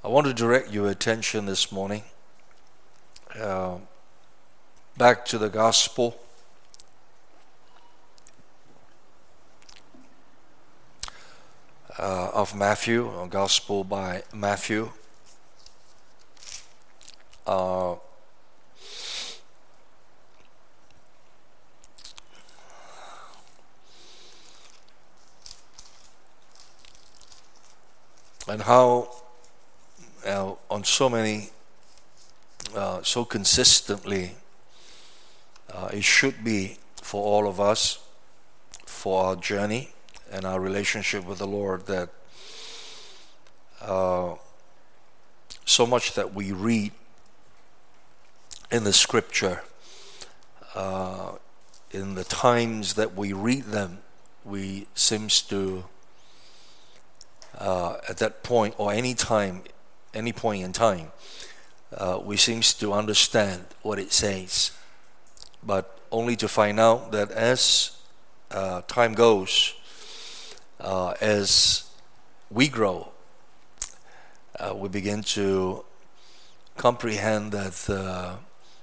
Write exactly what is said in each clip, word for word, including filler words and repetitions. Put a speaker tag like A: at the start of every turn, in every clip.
A: I want to direct your attention this morning uh, back to the Gospel uh, of Matthew, or Gospel by Matthew. Uh, and how uh, on so many, uh, so consistently, uh, it should be for all of us, for our journey and our relationship with the Lord, that uh, so much that we read in the Scripture, uh, in the times that we read them, we seems to, uh, at that point or any time, any point in time, uh, we seems to understand what it says, but only to find out that as uh, time goes, uh, as we grow, uh, we begin to comprehend that uh,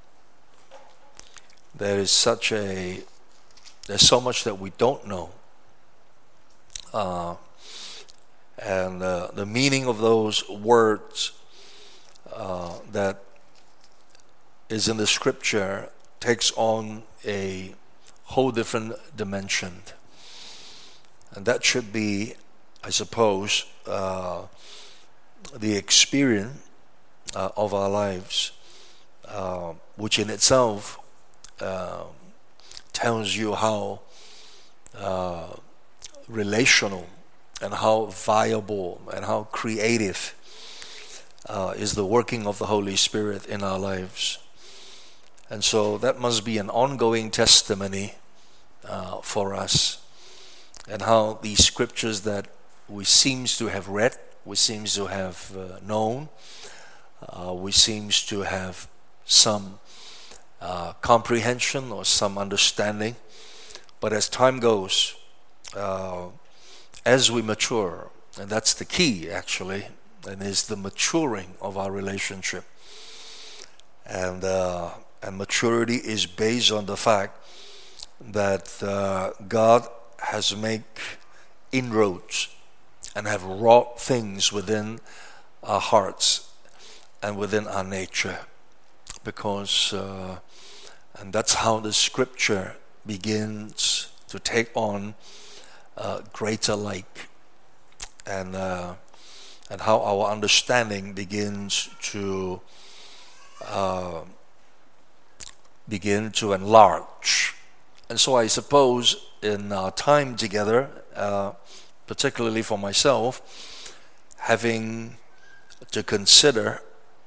A: there is such a there's so much that we don't know, uh, and uh, the meaning of those words uh, that is in the Scripture takes on a whole different dimension, and that should be, I suppose, uh, the experience uh, of our lives, uh, which in itself uh, tells you how uh, relational and how viable and how creative uh, is the working of the Holy Spirit in our lives. And so that must be an ongoing testimony uh, for us, and how these scriptures that we seems to have read, we seems to have uh, known, uh, we seems to have some uh, comprehension or some understanding, but as time goes, uh, as we mature, and that's the key actually, and is the maturing of our relationship, and uh, and maturity is based on the fact that uh, God has made inroads and have wrought things within our hearts and within our nature, because uh, and that's how the Scripture begins to take on uh, greater light, and uh, and how our understanding begins to uh, begin to enlarge. And so I suppose in our time together, uh, particularly for myself, having to consider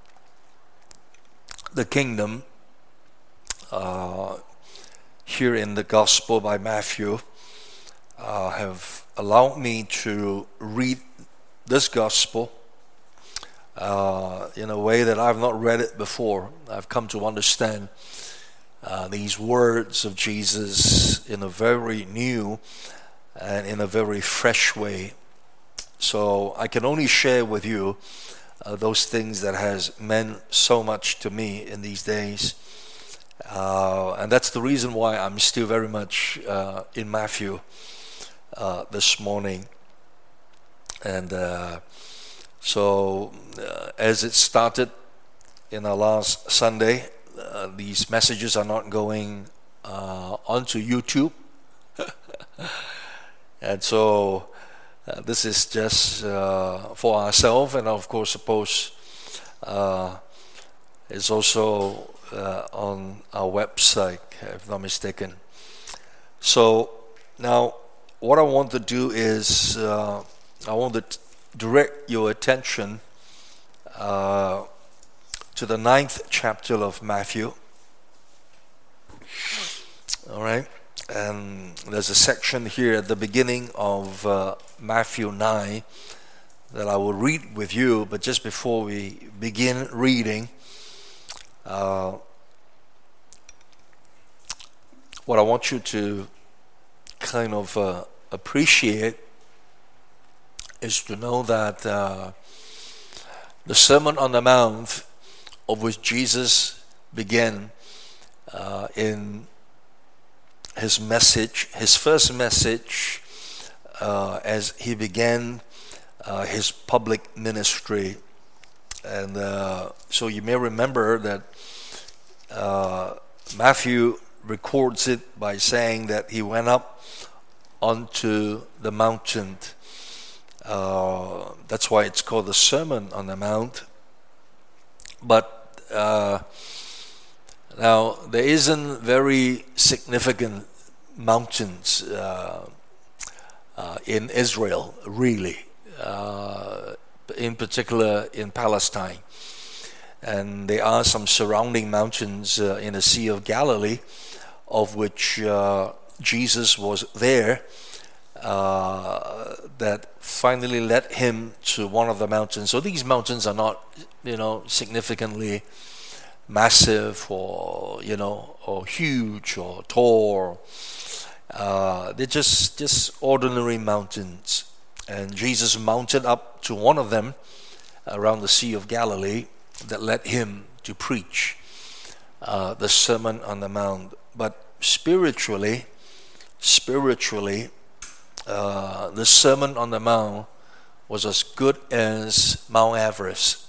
A: the kingdom uh, here in the Gospel by Matthew, uh, have allowed me to read this Gospel uh, in a way that I've not read it before. I've come to understand Uh, these words of Jesus in a very new and in a very fresh way. So I can only share with you uh, those things that has meant so much to me in these days. Uh, and that's the reason why I'm still very much uh, in Matthew uh, this morning. And uh, so uh, as it started in our last Sunday, Uh, these messages are not going uh, onto YouTube. And so uh, this is just uh, for ourselves, and of course suppose uh, it's also uh, on our website, if I'm not mistaken. So now what I want to do is uh, I want to t- direct your attention uh, to the ninth chapter of Matthew. All right, and there's a section here at the beginning of uh, Matthew nine that I will read with you. But just before we begin reading, uh, what I want you to kind of uh, appreciate is to know that uh, the Sermon on the Mount, of which Jesus began uh, in his message, his first message, uh, as he began uh, his public ministry. And uh, so you may remember that uh, Matthew records it by saying that he went up onto the mountain. Uh, that's why it's called the Sermon on the Mount. But uh, now there isn't very significant mountains uh, uh, in Israel, really. Uh, in particular in Palestine. And there are some surrounding mountains uh, in the Sea of Galilee, of which uh, Jesus was there, uh, that finally led him to one of the mountains. So these mountains are not, you know, significantly massive or, you know, or huge or tall. Uh, they're just, just ordinary mountains. And Jesus mounted up to one of them around the Sea of Galilee that led him to preach uh, the Sermon on the Mount. But spiritually, spiritually, uh, the Sermon on the Mount was as good as Mount Everest.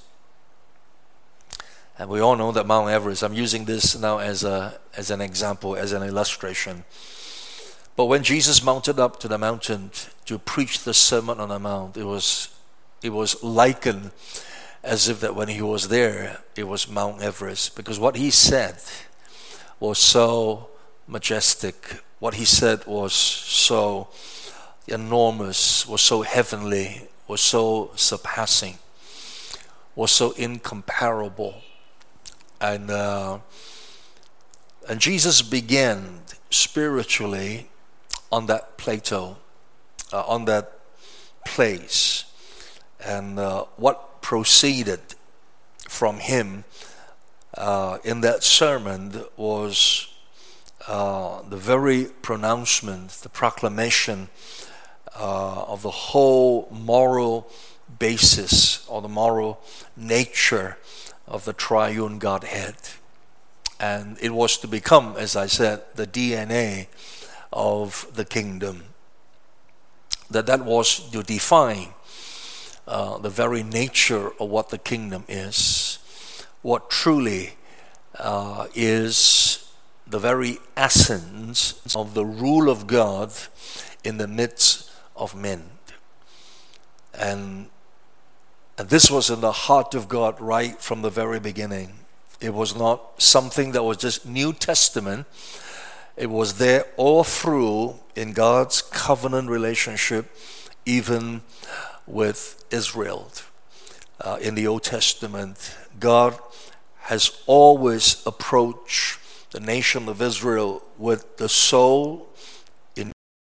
A: And we all know that Mount Everest, I'm using this now as a as an example, as an illustration. But when Jesus mounted up to the mountain to preach the Sermon on the Mount, it was it was likened as if that when he was there, it was Mount Everest. Because what he said was so majestic. What he said was so enormous, was so heavenly, was so surpassing, was so incomparable. And, uh, and Jesus began spiritually on that plateau, uh, on that place. And uh, what proceeded from him uh, in that sermon was uh, the very pronouncement, the proclamation uh, of the whole moral basis or the moral nature of the triune Godhead. And it was to become, as I said, the D N A of the kingdom. That that was to define uh, the very nature of what the kingdom is, what truly uh, is the very essence of the rule of God in the midst of men. And, and this was in the heart of God right from the very beginning. It was not something that was just New Testament. It was there all through in God's covenant relationship, even with Israel. Uh, in the Old Testament, God has always approached the nation of Israel with the soul in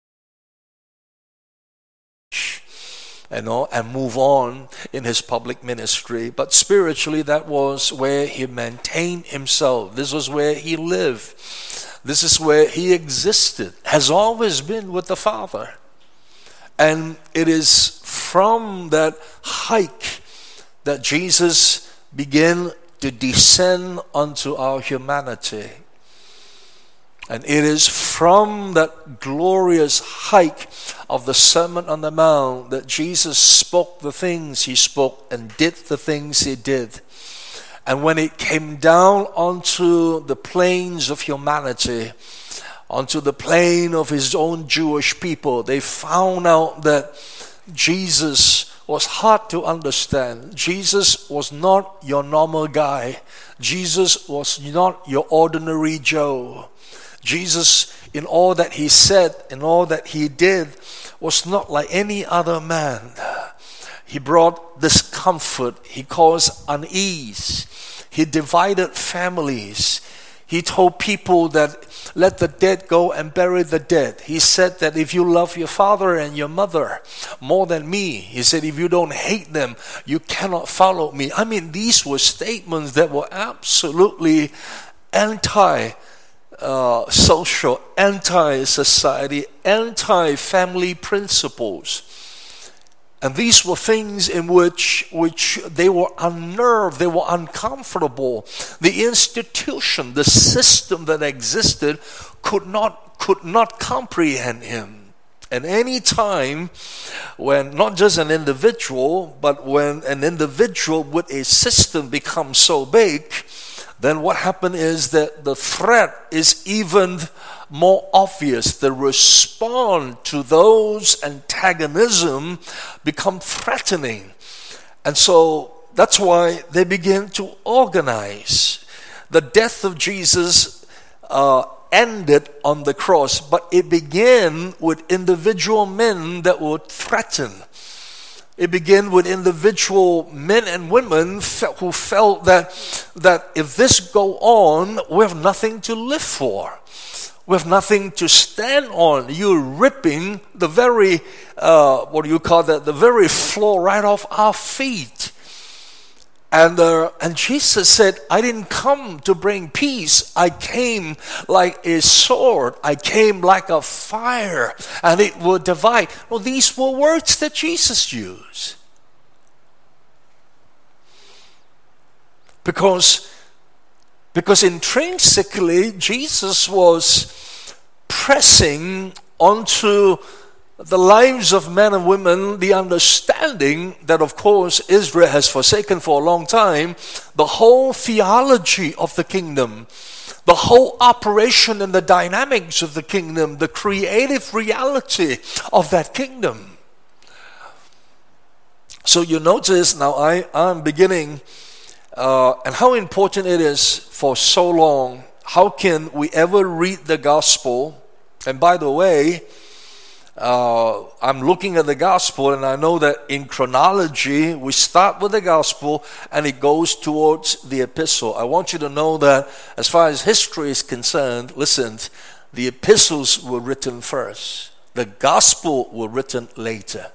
A: and all, and move on in his public ministry. But spiritually, that was where he maintained himself. This was where he lived. This is where he existed, has always been with the Father. And it is from that height that Jesus began to descend unto our humanity. And it is from that glorious height of the Sermon on the Mount that Jesus spoke the things he spoke and did the things he did. And when it came down onto the plains of humanity, onto the plane of his own Jewish people, they found out that Jesus was hard to understand. Jesus was not your normal guy. Jesus was not your ordinary Joe. Jesus, in all that he said, in all that he did, was not like any other man. He brought discomfort. He caused unease. He divided families. He told people that let the dead go and bury the dead. He said that if you love your father and your mother more than me, he said if you don't hate them, you cannot follow me. I mean, these were statements that were absolutely anti uh, social, anti-society, anti-family principles. And these were things in which, which they were unnerved, they were uncomfortable. The institution, the system that existed could not, could not comprehend him. And any time when not just an individual, but when an individual with a system becomes so big, then what happened is that the threat is even more obvious. The response to those antagonism become threatening. And so that's why they begin to organize. The death of Jesus uh, ended on the cross, but it began with individual men that were threatened. It began with individual men and women who felt that, that if this go on, we have nothing to live for. We have nothing to stand on. You're ripping the very, uh, what do you call that, the very floor right off our feet. And, uh, and Jesus said, I didn't come to bring peace. I came like a sword. I came like a fire, and it will divide. Well, these were words that Jesus used. Because, because intrinsically, Jesus was pressing onto the lives of men and women, the understanding that, of course, Israel has forsaken for a long time, the whole theology of the kingdom, the whole operation and the dynamics of the kingdom, the creative reality of that kingdom. So you notice now I am beginning, uh, and how important it is for so long. How can we ever read the gospel? And by the way, Uh, I'm looking at the gospel, and I know that in chronology, we start with the gospel and it goes towards the epistle. I want you to know that as far as history is concerned, listen, the epistles were written first. The gospel were written later.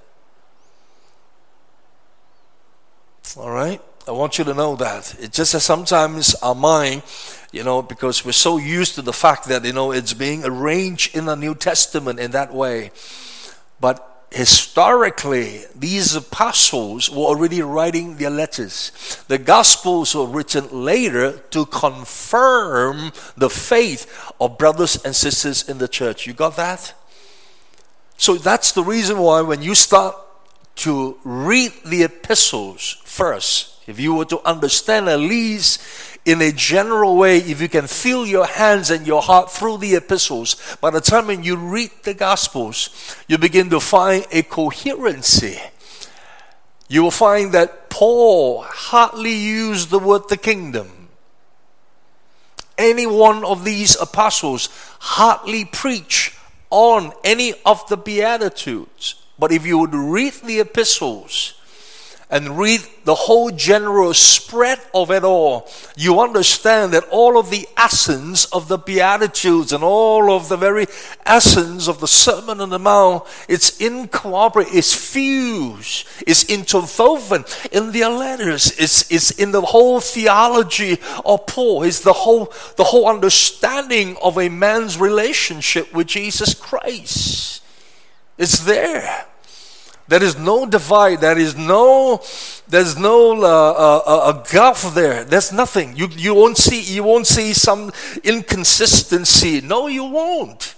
A: All right? I want you to know that. It's just that sometimes our mind, you know, because we're so used to the fact that, you know, it's being arranged in the New Testament in that way. But historically, these apostles were already writing their letters. The Gospels were written later to confirm the faith of brothers and sisters in the church. You got that? So that's the reason why when you start to read the epistles first, if you were to understand at least in a general way, if you can feel your hands and your heart through the epistles, by the time when you read the Gospels, you begin to find a coherency. You will find that Paul hardly used the word the kingdom. Any one of these apostles hardly preach on any of the Beatitudes. But if you would read the epistles and read the whole general spread of it all, you understand that all of the essence of the Beatitudes and all of the very essence of the Sermon on the Mount, it's incorporated, it's fused, it's interwoven in their letters, it's, it's in the whole theology of Paul, it's the whole, the whole understanding of a man's relationship with Jesus Christ. It's there. There is no divide. There is no, there's no uh, uh, a gulf there. There's nothing. You you won't see you won't see some inconsistency. No, you won't.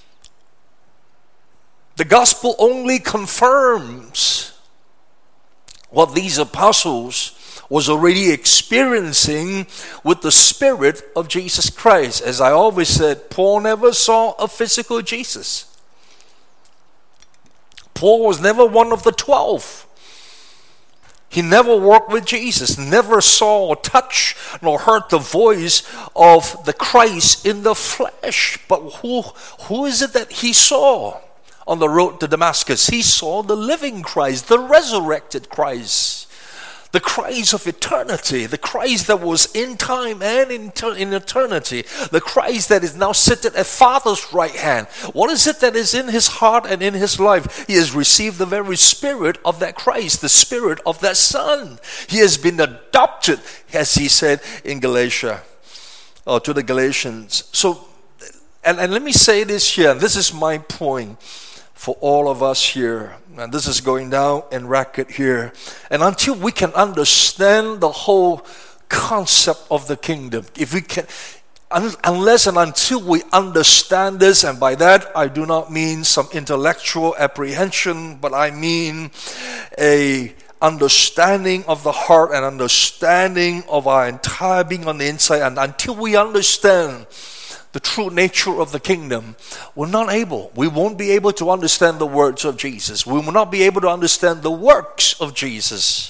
A: The gospel only confirms what these apostles was already experiencing with the Spirit of Jesus Christ. As I always said, Paul never saw a physical Jesus. Paul was never one of the twelve. He never walked with Jesus, never saw or touched nor heard the voice of the Christ in the flesh. But who, who is it that he saw on the road to Damascus? He saw the living Christ, the resurrected Christ. The Christ of eternity, the Christ that was in time and in, in eternity, the Christ that is now seated at Father's right hand. What is it that is in his heart and in his life? He has received the very Spirit of that Christ, the Spirit of that Son. He has been adopted, as he said in Galatia, or to the Galatians. So, and, and let me say this here, and this is my point. for all of us here. And this is going down in record here. And until we can understand the whole concept of the kingdom, if we can, un, unless and until we understand this, and by that I do not mean some intellectual apprehension, but I mean a understanding of the heart and understanding of our entire being on the inside. And until we understand the true nature of the kingdom, we're not able, we won't be able to understand the words of Jesus. We will not be able to understand the works of Jesus.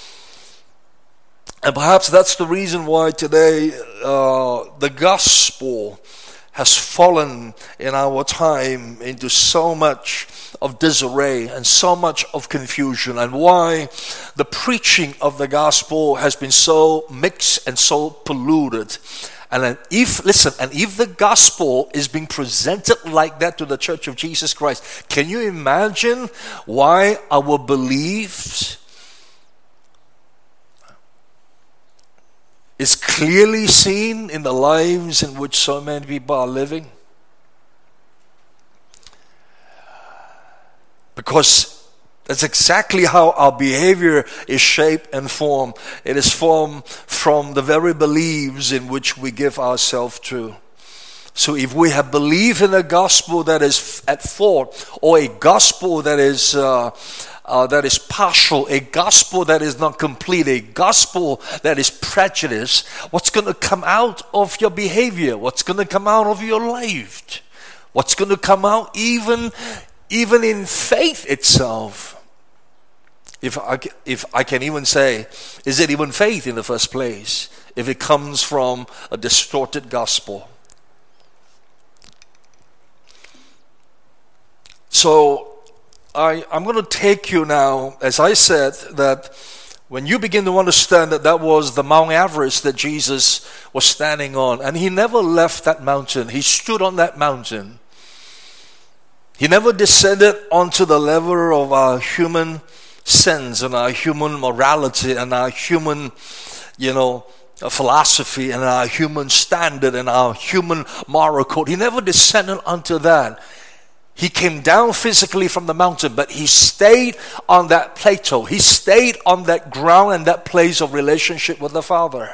A: And perhaps that's the reason why today uh, the gospel has fallen in our time into so much of disarray and so much of confusion, and why the preaching of the gospel has been so mixed and so polluted. And if, listen, and if the gospel is being presented like that to the Church of Jesus Christ, can you imagine why our beliefs is clearly seen in the lives in which so many people are living? Because that's exactly how our behavior is shaped and formed. It is formed from the very beliefs in which we give ourselves to. So if we have believed in a gospel that is at fault, or a gospel that is uh, uh, that is partial, a gospel that is not complete, a gospel that is prejudiced, what's going to come out of your behavior? What's going to come out of your life? What's going to come out even even in faith itself? If I, if I can even say, is it even faith in the first place if it comes from a distorted gospel? So I, I'm going to take you now, as I said, that when you begin to understand that that was the Mount Everest that Jesus was standing on, and he never left that mountain. He stood on that mountain. He never descended onto the level of our human sense and our human morality and our human, you know, philosophy and our human standard and our human moral code. He never descended onto that. He came down physically from the mountain, but he stayed on that plateau. He stayed on that ground and that place of relationship with the Father.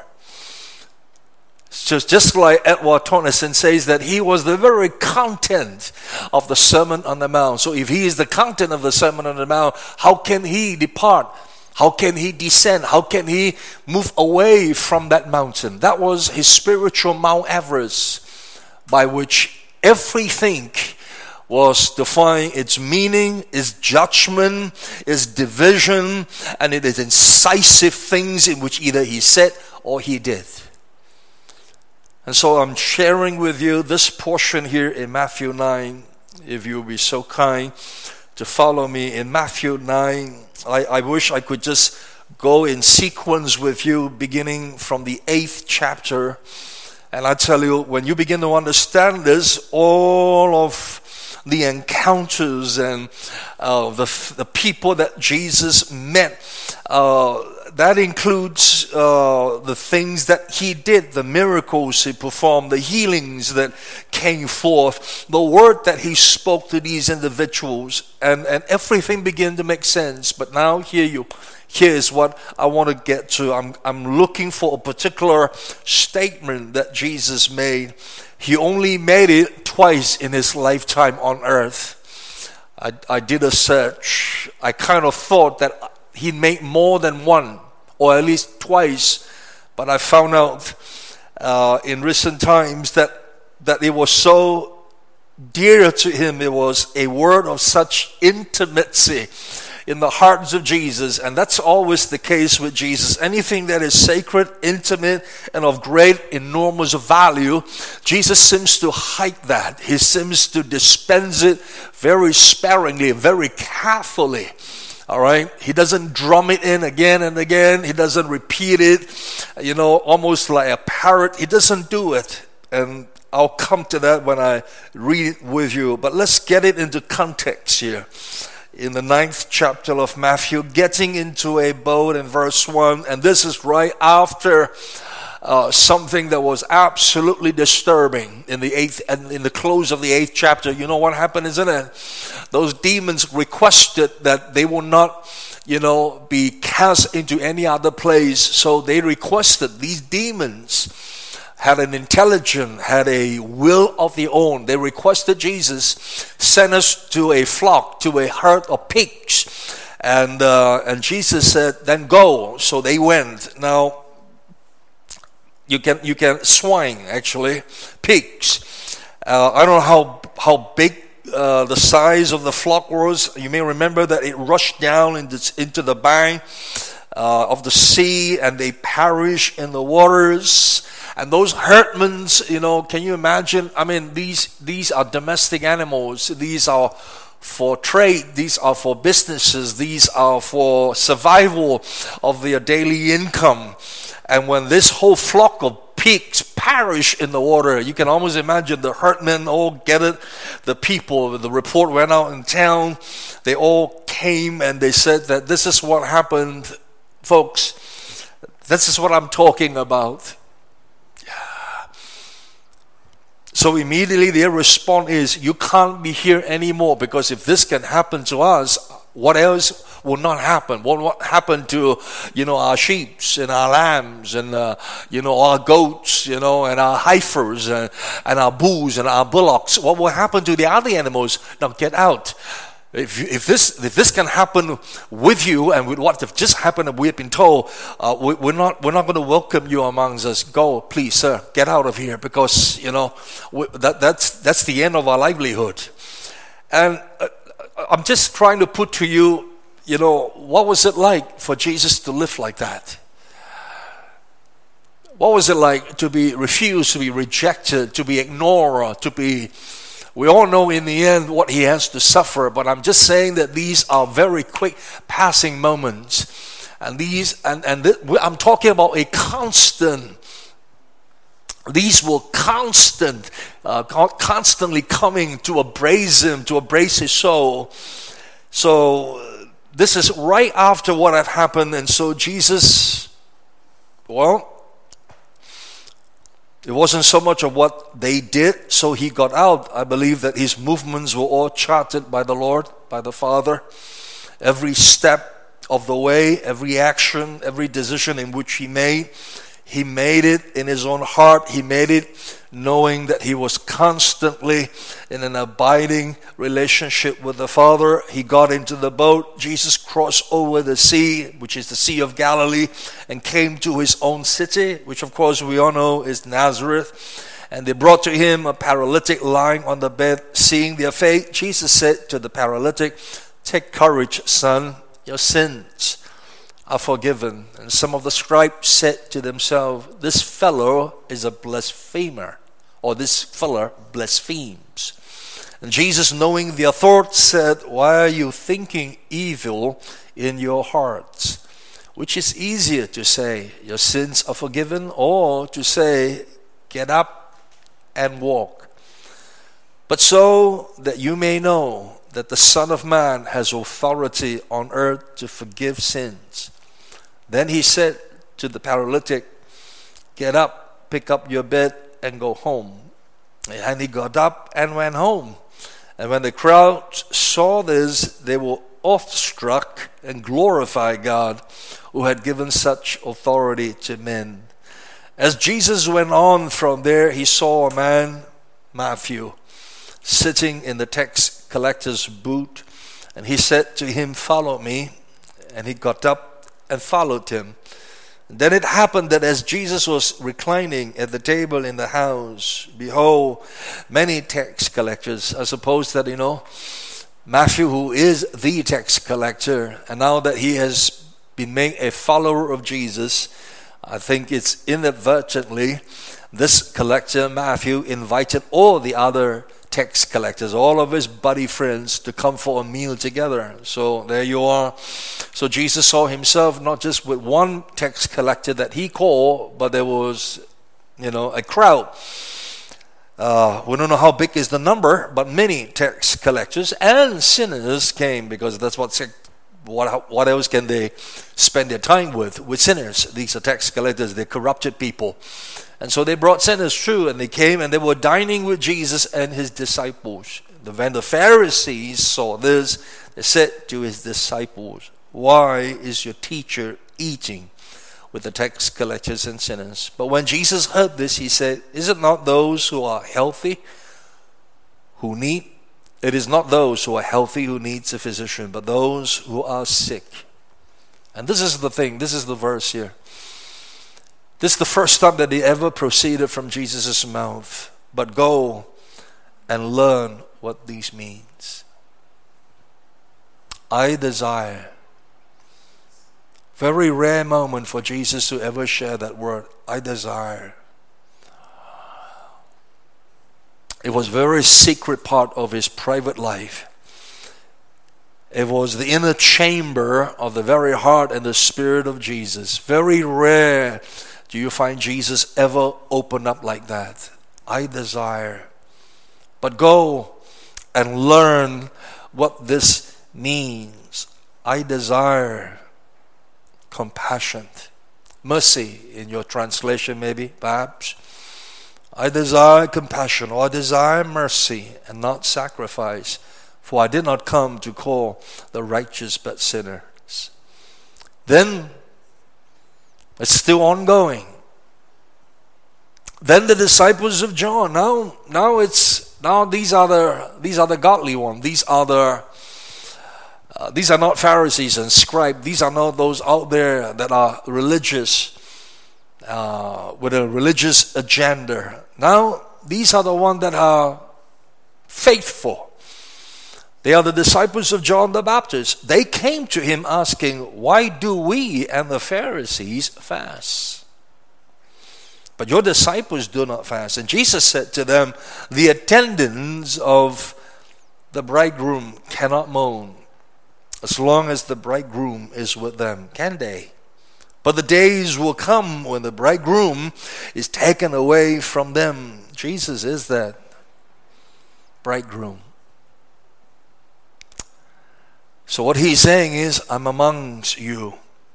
A: So just like Edward Tonneson says that he was the very content of the Sermon on the Mount. So if he is the content of the Sermon on the Mount, how can he depart? How can he descend? How can he move away from that mountain? That was his spiritual Mount Everest, by which everything was to find its meaning, its judgment, its division, and it is incisive things in which either he said or he did. And so I'm sharing with you this portion here in Matthew nine. If you'll be so kind to follow me in Matthew nine. I, I wish I could just go in sequence with you beginning from the eighth chapter. And I tell you, when you begin to understand this, all of the encounters and uh, the, the people that Jesus met, uh, that includes uh, the things that he did, the miracles he performed, the healings that came forth, the word that he spoke to these individuals, and, and everything began to make sense. But now here you, here's what I want to get to. I'm, I'm looking for a particular statement that Jesus made. He only made it twice in his lifetime on earth. I, I did a search. I kind of thought that he made more than one, or at least twice, but I found out uh, in recent times that that it was so dear to him. It was a word of such intimacy in the hearts of Jesus, and that's always the case with Jesus. Anything that is sacred, intimate, and of great, enormous value, Jesus seems to hide that. He seems to dispense it very sparingly, very carefully. All right? He doesn't drum it in again and again. He doesn't repeat it, you know, almost like a parrot. He doesn't do it. And I'll come to that when I read it with you. But let's get it into context here. In the ninth chapter of Matthew, getting into a boat in verse one, and this is right after uh, something that was absolutely disturbing in the eighth and in the close of the eighth chapter. You know what happened, isn't it? Those demons requested that they will not, you know, be cast into any other place. So they requested, these demons had an intelligence, had a will of their own. They requested Jesus, send us to a flock, to a herd of pigs. And uh, and Jesus said, then go. So they went. Now, you can you can swine, actually, pigs. Uh, I don't know how, how big uh, the size of the flock was. You may remember that it rushed down into, into the bank uh, of the sea, and they perished in the waters. And those herdmen, you know, can you imagine? I mean, these these are domestic animals. These are for trade. These are for businesses. These are for survival of their daily income. And when this whole flock of pigs perish in the water, you can almost imagine the herdmen all gathered, the people, the report went out in town. They all came and they said that this is what happened, folks. This is what I'm talking about. So immediately their response is, you can't be here anymore, because if this can happen to us, what else will not happen? What will happen to, you know, our sheep and our lambs and, uh, you know, our goats, you know, and our heifers and, and our bulls and our bullocks? What will happen to the other animals? Now get out. If, if this if this can happen with you, and with what just happened, and we've been told, uh, we, we're not we're not going to welcome you amongst us. Go, please, sir, get out of here, because you know we, that that's that's the end of our livelihood. And uh, I'm just trying to put to you, you know, what was it like for Jesus to live like that? What was it like to be refused, to be rejected, to be ignored, to be... We all know in the end what he has to suffer, but I'm just saying that these are very quick passing moments. And these, and, and th- I'm talking about a constant, these were constant, uh, constantly coming to embrace him, to embrace his soul. So this is right after what had happened, and so Jesus, well, it wasn't so much of what they did, so he got out. I believe that his movements were all charted by the Lord, by the Father. Every step of the way, every action, every decision in which he made, he made it in his own heart. He made it knowing that he was constantly in an abiding relationship with the Father. He got into the boat. Jesus crossed over the sea, which is the Sea of Galilee, and came to his own city, which of course we all know is Nazareth. And they brought to him a paralytic lying on the bed. Seeing their faith, Jesus said to the paralytic, "Take courage, son, your sins are forgiven." And some of the scribes said to themselves, "This fellow is a blasphemer," or "this fellow blasphemes." And Jesus, knowing their thoughts, said, "Why are you thinking evil in your hearts? Which is easier to say, 'Your sins are forgiven,' or to say, 'Get up and walk'? But so that you may know that the Son of Man has authority on earth to forgive sins." Then he said to the paralytic, "Get up, pick up your bed, and go home." And he got up and went home. And when the crowd saw this, they were awestruck and glorified God, who had given such authority to men. As Jesus went on from there, he saw a man, Matthew, sitting in the tax collector's booth. And he said to him, "Follow me." And he got up and followed him. Then it happened that as Jesus was reclining at the table in the house, behold, many tax collectors. I suppose that, you know, Matthew, who is the tax collector, and now that he has been made a follower of Jesus, I think it's inadvertently this collector, Matthew, invited all the other tax collectors, all of his buddy friends, to come for a meal together. So there you are. So Jesus saw himself not just with one tax collector that he called, but there was, you know, a crowd. Uh, we don't know how big is the number, but many tax collectors and sinners came, because that's what what, what else can they spend their time with? With sinners. These are tax collectors. They're corrupted people. And so they brought sinners through, and they came and they were dining with Jesus and his disciples. When the Pharisees saw this, they said to his disciples, "Why is your teacher eating with the tax collectors and sinners?" But when Jesus heard this, he said, "Is it not those who are healthy who need It is not those who are healthy who needs a physician, but those who are sick." And this is the thing, this is the verse here. This is the first time that they ever proceeded from Jesus' mouth. But go and learn what this means. I desire. Very rare moment for Jesus to ever share that word. I desire. It was a very secret part of his private life. It was the inner chamber of the very heart and the spirit of Jesus. Very rare do you find Jesus ever open up like that. I desire. But go and learn what this means. I desire compassion. Mercy in your translation maybe, perhaps. I desire compassion, or I desire mercy and not sacrifice. For I did not come to call the righteous but sinners. Then, it's still ongoing. Then the disciples of John. Now, now it's now these are the these are the godly ones. These are the uh, these are not Pharisees and scribes. These are not those out there that are religious uh, with a religious agenda. Now these are the ones that are faithful. They are the disciples of John the Baptist. They came to him asking, "Why do we and the Pharisees fast? But your disciples do not fast." And Jesus said to them, "The attendants of the bridegroom cannot mourn as long as the bridegroom is with them, can they? But the days will come when the bridegroom is taken away from them." Jesus is that bridegroom. So what he's saying is, I'm amongst you.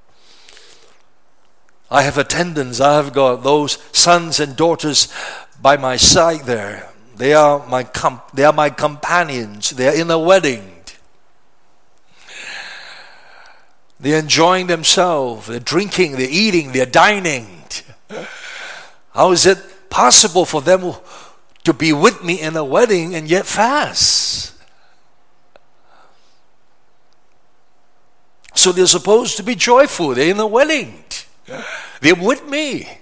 A: I have attendants. I have got those sons and daughters by my side there. They are my com- they are my companions. They are in a wedding. They're enjoying themselves. They're drinking, they're eating, they're dining. How is it possible for them to be with me in a wedding and yet fast? So they're supposed to be joyful. They're in a wedding. They're with me.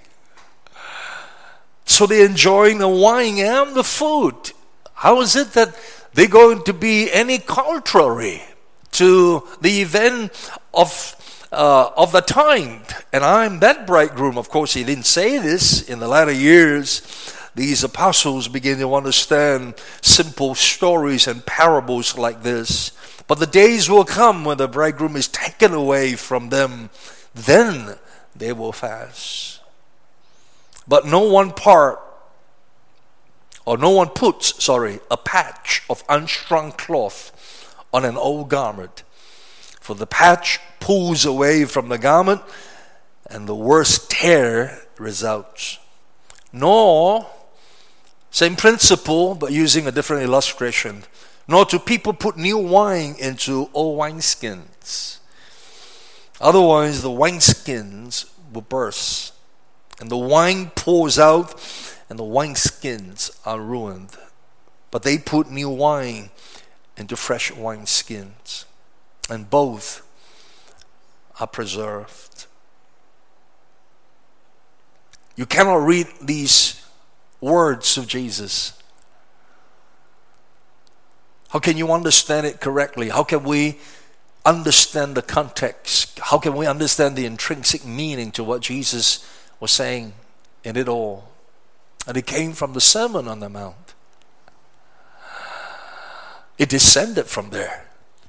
A: So they're enjoying the wine and the food. How is it that they're going to be any contrary to the event of uh, of the time? And I'm that bridegroom. Of course, he didn't say this. In the latter years, these apostles began to understand simple stories and parables like this. But the days will come when the bridegroom is taken away from them. Then they will fast. But no one part, or no one puts, sorry, a patch of unstrung cloth on an old garment. For the patch pulls away from the garment, and the worst tear results. Nor, same principle, but using a different illustration, nor do people put new wine into old wineskins. Otherwise, the wineskins will burst, and the wine pours out, and the wineskins are ruined. But they put new wine into fresh wineskins, and both are preserved. You cannot read these words of Jesus. How can you understand it correctly? How can we understand the context? How can we understand the intrinsic meaning to what Jesus was saying in it all? And it came from the Sermon on the Mount. It descended from there.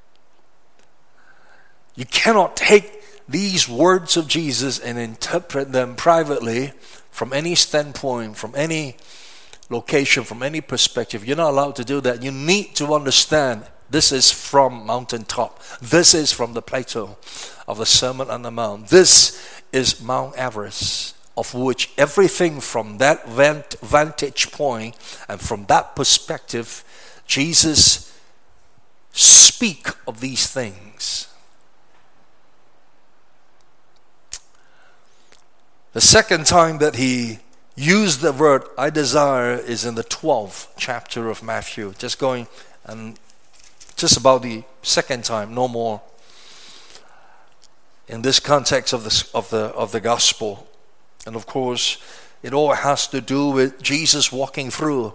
A: You cannot take these words of Jesus and interpret them privately from any standpoint, from any location, from any perspective. You're not allowed to do that. You need to understand This is from mountaintop. This is from the plateau of the Sermon on the Mount. This is Mount Everest, of which everything from that vantage point and from that perspective, Jesus speak of these things. The second time that he used the word I desire is in the twelfth chapter of Matthew. Just going and just about the second time, no more. In this context of the of the of the gospel, and of course, it all has to do with Jesus walking through.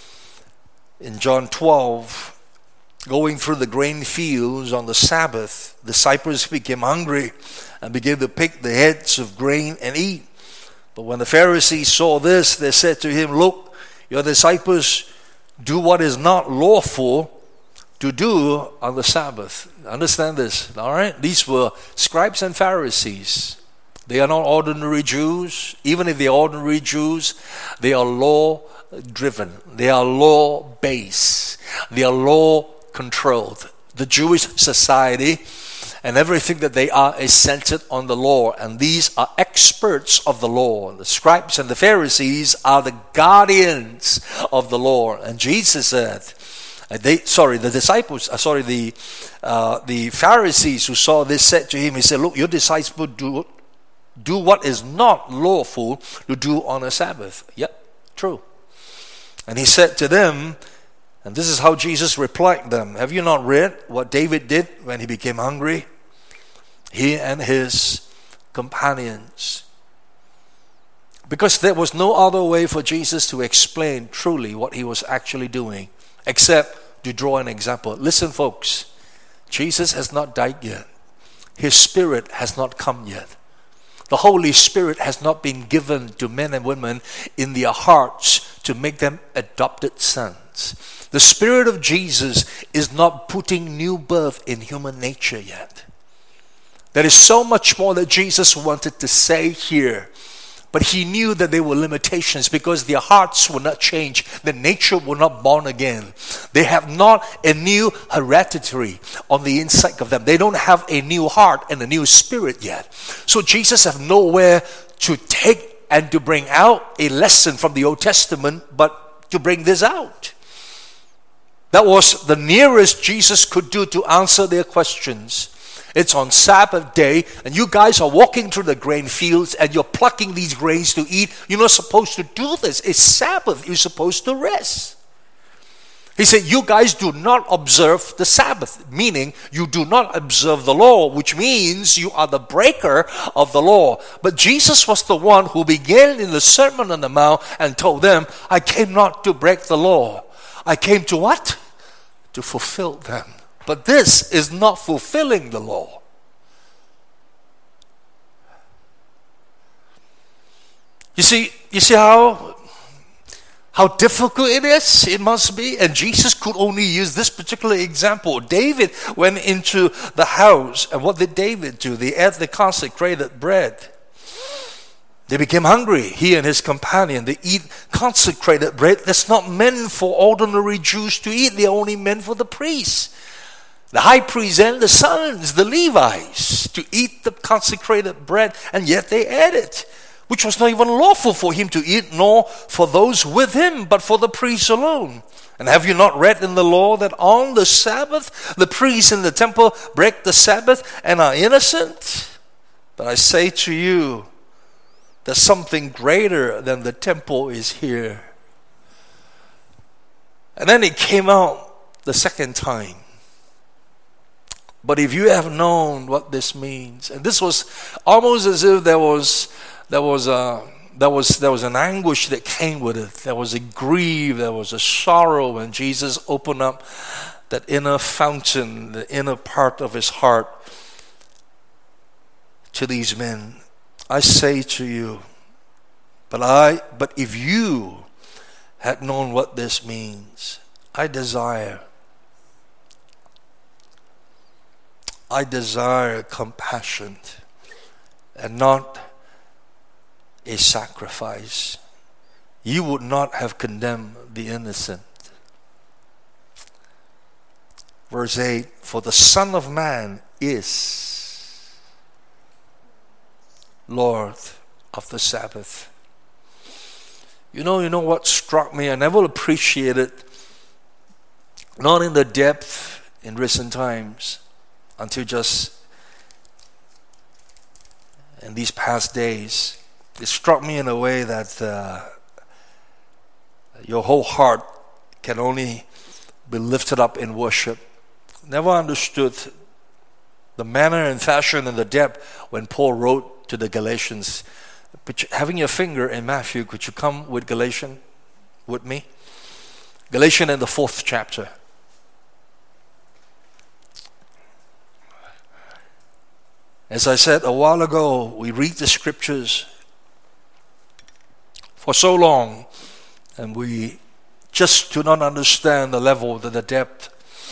A: In John twelve, going through the grain fields on the Sabbath, disciples became hungry and began to pick the heads of grain and eat. But when the Pharisees saw this, they said to him, "Look, your disciples do what is not lawful to do on the Sabbath." Understand this, all right? These were scribes and Pharisees. They are not ordinary Jews. Even if they are ordinary Jews, they are law-driven. They are law-based. They are law-controlled. The Jewish society and everything that they are is centered on the law. And these are experts of the law. The scribes and the Pharisees are the guardians of the law. And Jesus said, Uh, they, sorry, the disciples, uh, sorry, the uh, the Pharisees who saw this said to him, he said, "Look, your disciples do, do what is not lawful to do on a Sabbath." Yep, true. And he said to them, and this is how Jesus replied them, "Have you not read what David did when he became hungry? He and his companions." Because there was no other way for Jesus to explain truly what he was actually doing, except to draw an example. Listen, folks, Jesus has not died yet. His Spirit has not come yet. The Holy Spirit has not been given to men and women in their hearts to make them adopted sons. The Spirit of Jesus is not putting new birth in human nature yet. There is so much more that Jesus wanted to say here. But he knew that there were limitations because their hearts will not change. Their nature will not born again. They have not a new hereditary on the inside of them. They don't have a new heart and a new spirit yet. So Jesus have nowhere to take and to bring out a lesson from the Old Testament, but to bring this out. That was the nearest Jesus could do to answer their questions. It's on Sabbath day, and you guys are walking through the grain fields, and you're plucking these grains to eat. You're not supposed to do this. It's Sabbath. You're supposed to rest. He said, you guys do not observe the Sabbath, meaning you do not observe the law, which means you are the breaker of the law. But Jesus was the one who began in the Sermon on the Mount and told them, I came not to break the law. I came to what? To fulfill them. But this is not fulfilling the law. You see, you see how, how difficult it is? It must be. And Jesus could only use this particular example. David went into the house, and what did David do? They ate the consecrated bread. They became hungry, he and his companion. They eat consecrated bread that's not meant for ordinary Jews to eat. They're only meant for the priests. The high priest and the sons, the Levites, to eat the consecrated bread, and yet they ate it, which was not even lawful for him to eat, nor for those with him, but for the priests alone. And have you not read in the law that on the Sabbath, the priests in the temple break the Sabbath and are innocent? But I say to you that something greater than the temple is here. And then it came out the second time. But if you have known what this means, and this was almost as if there was there was a there was there was an anguish that came with it. There was a grief, there was a sorrow when Jesus opened up that inner fountain, the inner part of his heart to these men. I say to you, but I but if you had known what this means, I desire I desire compassion and not a sacrifice. You would not have condemned the innocent. Verse eight, for the Son of Man is Lord of the Sabbath. You know, you know what struck me? I never appreciated, not in the depth in recent times, until just in these past days. It struck me in a way that uh, your whole heart can only be lifted up in worship. Never understood the manner and fashion and the depth when Paul wrote to the Galatians. But having your finger in Matthew, could you come with Galatians with me? Galatians in the fourth chapter. As I said a while ago, we read the scriptures for so long and we just do not understand the level, the, the depth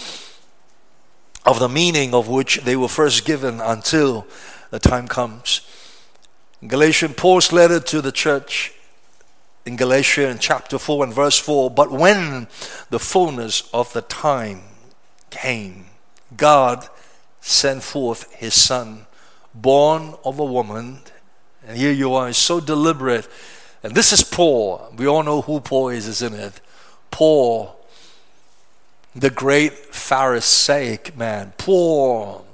A: of the meaning of which they were first given until the time comes. In Galatians, Paul's letter to the church in Galatia in chapter four and verse four, but when the fullness of the time came, God sent forth his Son, born of a woman. And here you are, it's so deliberate. And this is Paul. We all know who Paul is, isn't it? Paul, the great Pharisaic man. Paul,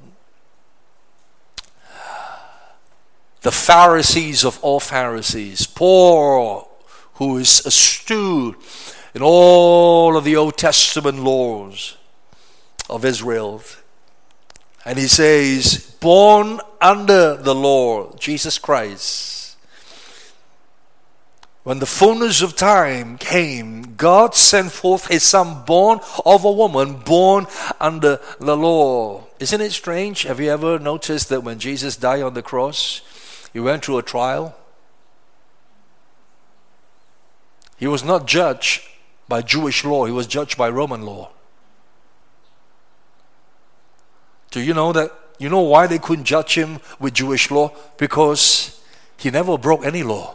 A: the Pharisees of all Pharisees. Paul, who is astute in all of the Old Testament laws of Israel. And he says, born under the law, Jesus Christ. When the fullness of time came, God sent forth his Son, born of a woman, born under the law. Isn't it strange? Have you ever noticed that when Jesus died on the cross, he went through a trial? He was not judged by Jewish law, he was judged by Roman law. Do you know that? You know why they couldn't judge him with Jewish law? Because he never broke any law.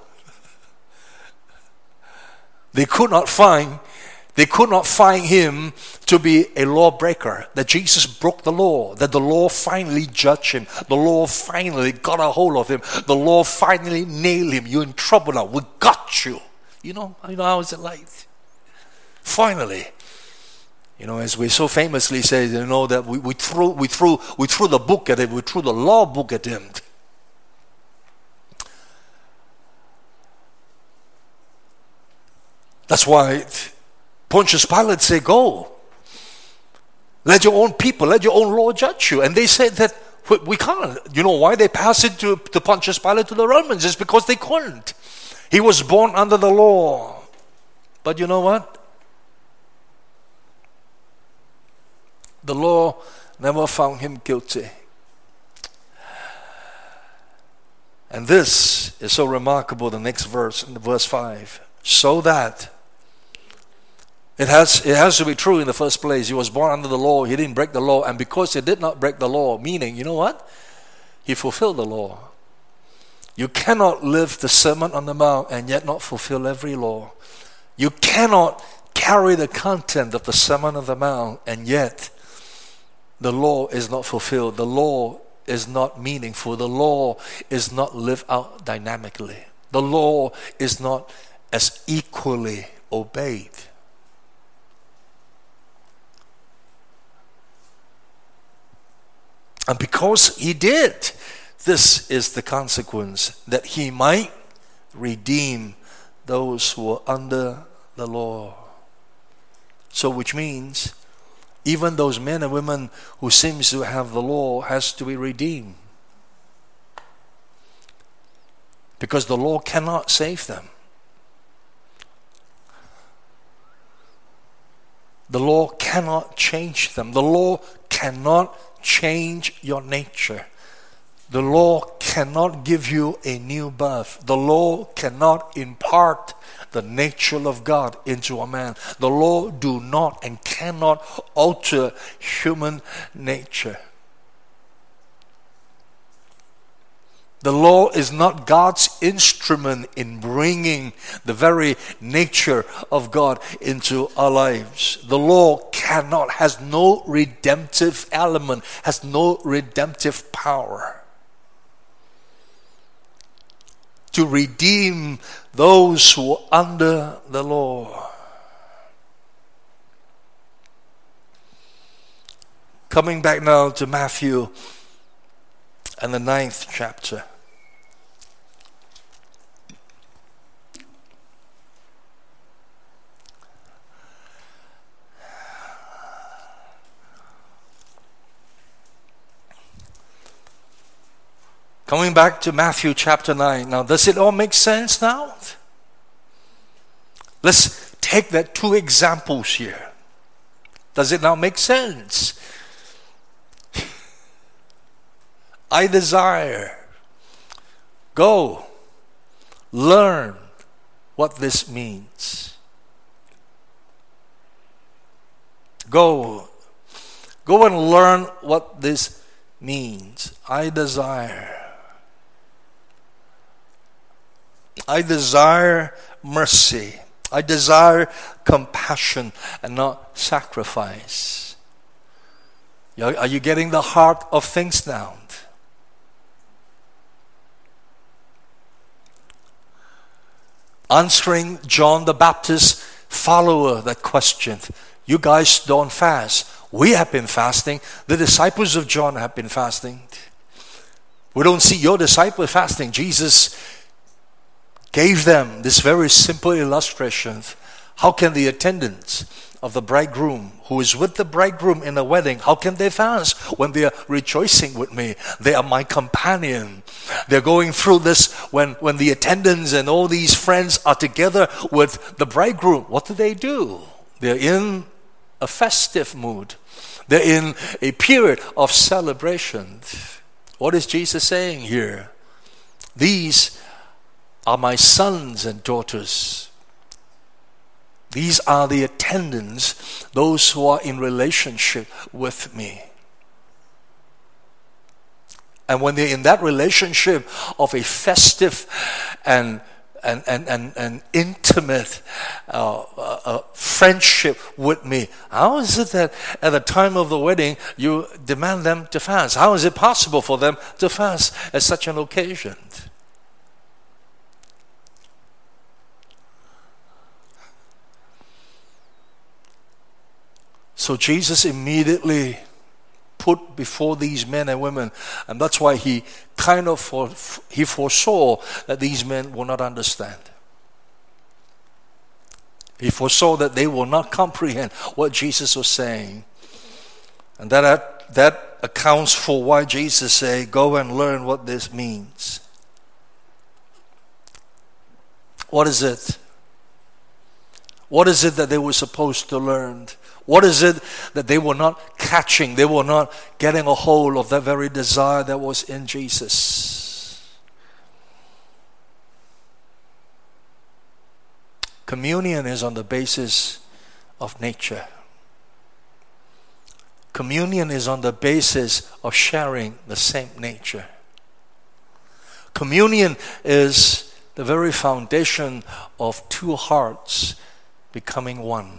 A: They could not find, they could not find him to be a lawbreaker. That Jesus broke the law. That the law finally judged him. The law finally got a hold of him. The law finally nailed him. You're in trouble now. We got you. You know, you know how is it like? Finally. You know, as we so famously say, you know, that we, we threw we threw we threw the book at him, we threw the law book at him. That's why Pontius Pilate said, go. Let your own people, let your own law judge you. And they said that we can't. You know why? They passed it to, to Pontius Pilate, to the Romans. It's because they couldn't. He was born under the law. But you know what? The law never found him guilty. And this is so remarkable, the next verse, in verse five. So that it has, it has to be true in the first place. He was born under the law, he didn't break the law. And because he did not break the law, meaning, you know what? He fulfilled the law. You cannot live the Sermon on the Mount and yet not fulfill every law. You cannot carry the content of the Sermon on the Mount and yet the law is not fulfilled. The law is not meaningful. The law is not lived out dynamically. The law is not as equally obeyed. And because he did, this is the consequence, that he might redeem those who are under the law. So which means even those men and women who seems to have the law has to be redeemed. Because the law cannot save them. The law cannot change them. The law cannot change your nature. The law cannot give you a new birth. The law cannot impart the nature of God into a man. The law do not and cannot alter human nature. The law is not God's instrument in bringing the very nature of God into our lives. The law cannot, has no redemptive element, has no redemptive power to redeem those who are under the law. Coming back now to Matthew and the ninth chapter. Coming back to Matthew chapter nine. Now, does it all make sense now? Let's take that two examples here. Does it now make sense? I desire. Go. Learn what this means. Go. Go and learn what this means. I desire. I desire mercy. I desire compassion and not sacrifice. Are you getting the heart of things now? Answering John the Baptist's follower that questioned, you guys don't fast. We have been fasting. The disciples of John have been fasting. We don't see your disciples fasting. Jesus gave them this very simple illustration. How can the attendants of the bridegroom who is with the bridegroom in a wedding, how can they fast when they are rejoicing with me? They are my companion. They're going through this when, when the attendants and all these friends are together with the bridegroom. What do they do? They're in a festive mood. They're in a period of celebration. What is Jesus saying here? These are my sons and daughters. These are the attendants, those who are in relationship with me. And when they're in that relationship of a festive and and and and, and intimate uh, uh, uh, friendship with me, how is it that at the time of the wedding you demand them to fast? How is it possible for them to fast at such an occasion? So Jesus immediately put before these men and women, and that's why he kind of for, he foresaw that these men will not understand. He foresaw that they will not comprehend what Jesus was saying, and that that accounts for why Jesus said, "Go and learn what this means." What is it? What is it that they were supposed to learn? What is it that they were not catching? They were not getting a hold of that very desire that was in Jesus. Communion is on the basis of nature. Communion is on the basis of sharing the same nature. Communion is the very foundation of two hearts becoming one.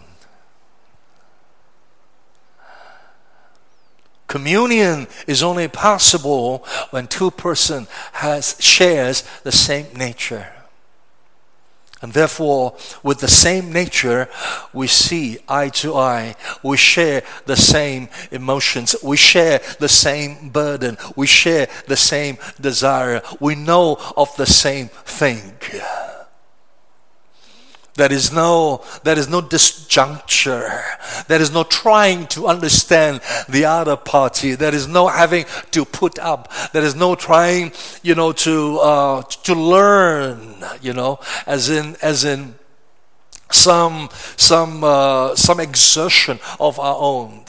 A: Communion is only possible when two person has shares the same nature. And therefore, with the same nature, we see eye to eye. We share the same emotions. We share the same burden. We share the same desire. We know of the same thing. There is no, there is no disjuncture. There is no trying to understand the other party. There is no having to put up. There is no trying, you know, to uh, to learn, you know, as in as in some some uh, some exertion of our own.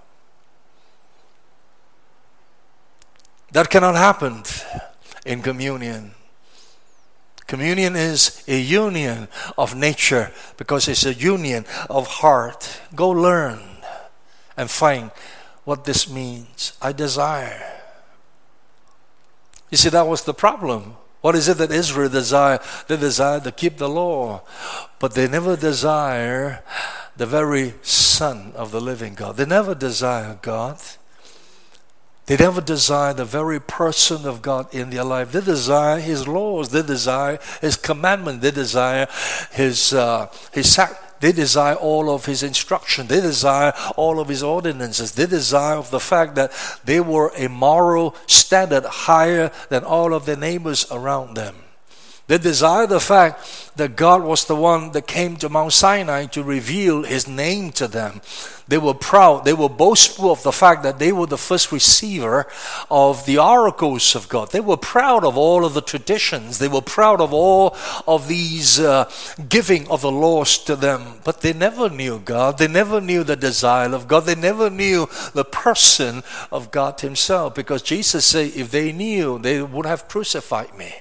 A: That cannot happen in communion. Communion is a union of nature because it's a union of heart. Go learn and find what this means. I desire. You see, that was the problem. What is it that Israel desire? They desire to keep the law, but they never desire the very Son of the living God. They never desire God. They never desire the very person of God in their life. They desire His laws. They desire His commandment. They desire His uh, His sac. They desire all of His instruction. They desire all of His ordinances. They desire of the fact that they were a moral standard higher than all of their neighbors around them. They desire the fact that God was the one that came to Mount Sinai to reveal His name to them. They were proud. They were boastful of the fact that they were the first receiver of the oracles of God. They were proud of all of the traditions. They were proud of all of these uh, giving of the laws to them. But they never knew God. They never knew the desire of God. They never knew the person of God Himself. Because Jesus said, if they knew, they would have crucified me.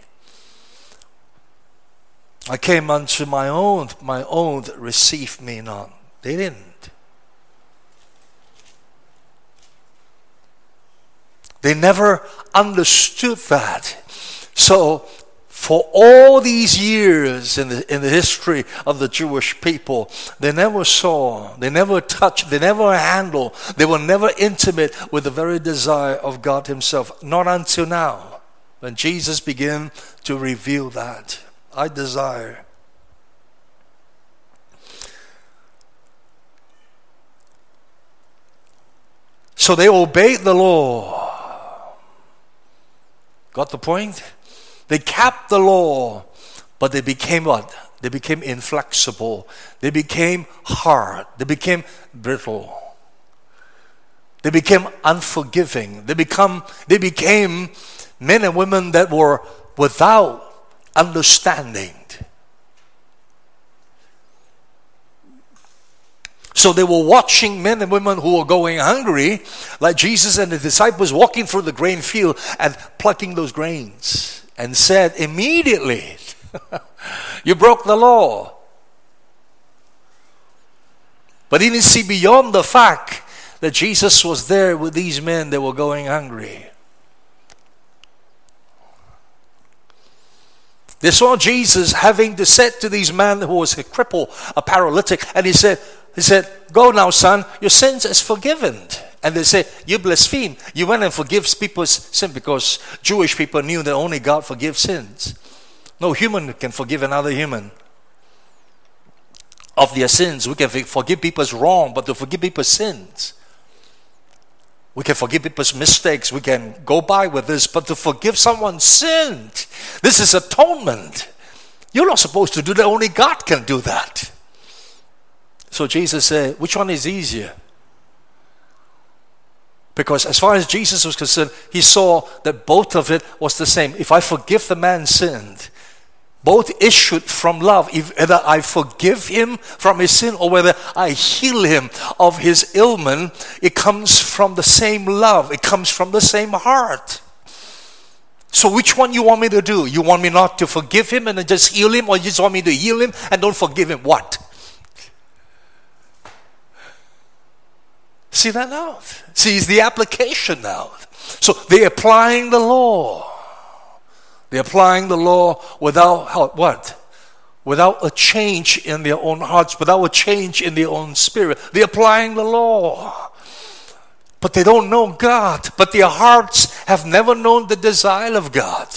A: I came unto my own, my own received me not. They didn't. They never understood that. So, for all these years in the, in the history of the Jewish people, they never saw, they never touched, they never handled, they were never intimate with the very desire of God Himself. Not until now, when Jesus began to reveal that. I desire. So they obeyed the law. Got the point? They kept the law, but they became what? They became inflexible. They became hard. They became brittle. They became unforgiving. They become. They became men and women that were without understanding. So they were watching men and women who were going hungry, like Jesus and the disciples walking through the grain field and plucking those grains, and said immediately, you broke the law. But he didn't see beyond the fact that Jesus was there with these men that were going hungry. They saw Jesus having to say to these men who was a cripple, a paralytic, and he said, he said, go now, son, your sins is forgiven. And they said, you blaspheme. You went and forgive people's sin, because Jewish people knew that only God forgives sins. No human can forgive another human of their sins. We can forgive people's wrong, but to forgive people's sins, we can forgive people's mistakes. We can go by with this, but to forgive someone's sin, this is atonement. You're not supposed to do that. Only God can do that. So Jesus said, which one is easier? Because as far as Jesus was concerned, he saw that both of it was the same. If I forgive the man's sin, both issued from love. If whether I forgive him from his sin or whether I heal him of his ailment, it comes from the same love. It comes from the same heart. So which one you want me to do? You want me not to forgive him and then just heal him, or you just want me to heal him and don't forgive him? What? See that now? See, it's the application now. So they're applying the law. They're applying the law without what? Without a change in their own hearts, without a change in their own spirit. They're applying the law. But they don't know God. But their hearts have never known the desire of God.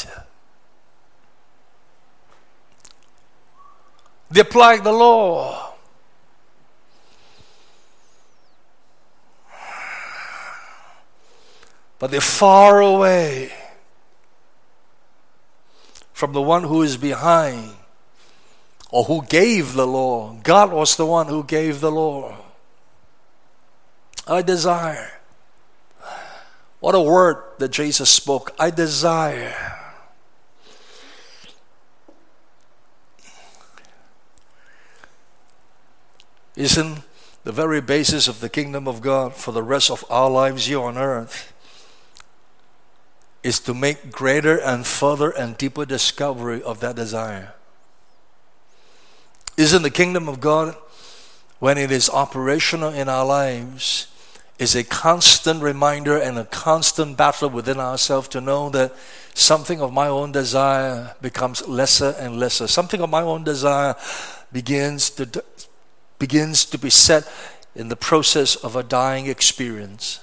A: They're applying the law. But they're far away from the one who is behind, or who gave the law. God was the one who gave the law. I desire. What a word that Jesus spoke. I desire. Isn't the very basis of the kingdom of God for the rest of our lives here on earth is to make greater and further and deeper discovery of that desire? Isn't the kingdom of God, when it is operational in our lives, is a constant reminder and a constant battle within ourselves to know that something of my own desire becomes lesser and lesser. Something of my own desire begins to begins to be set in the process of a dying experience.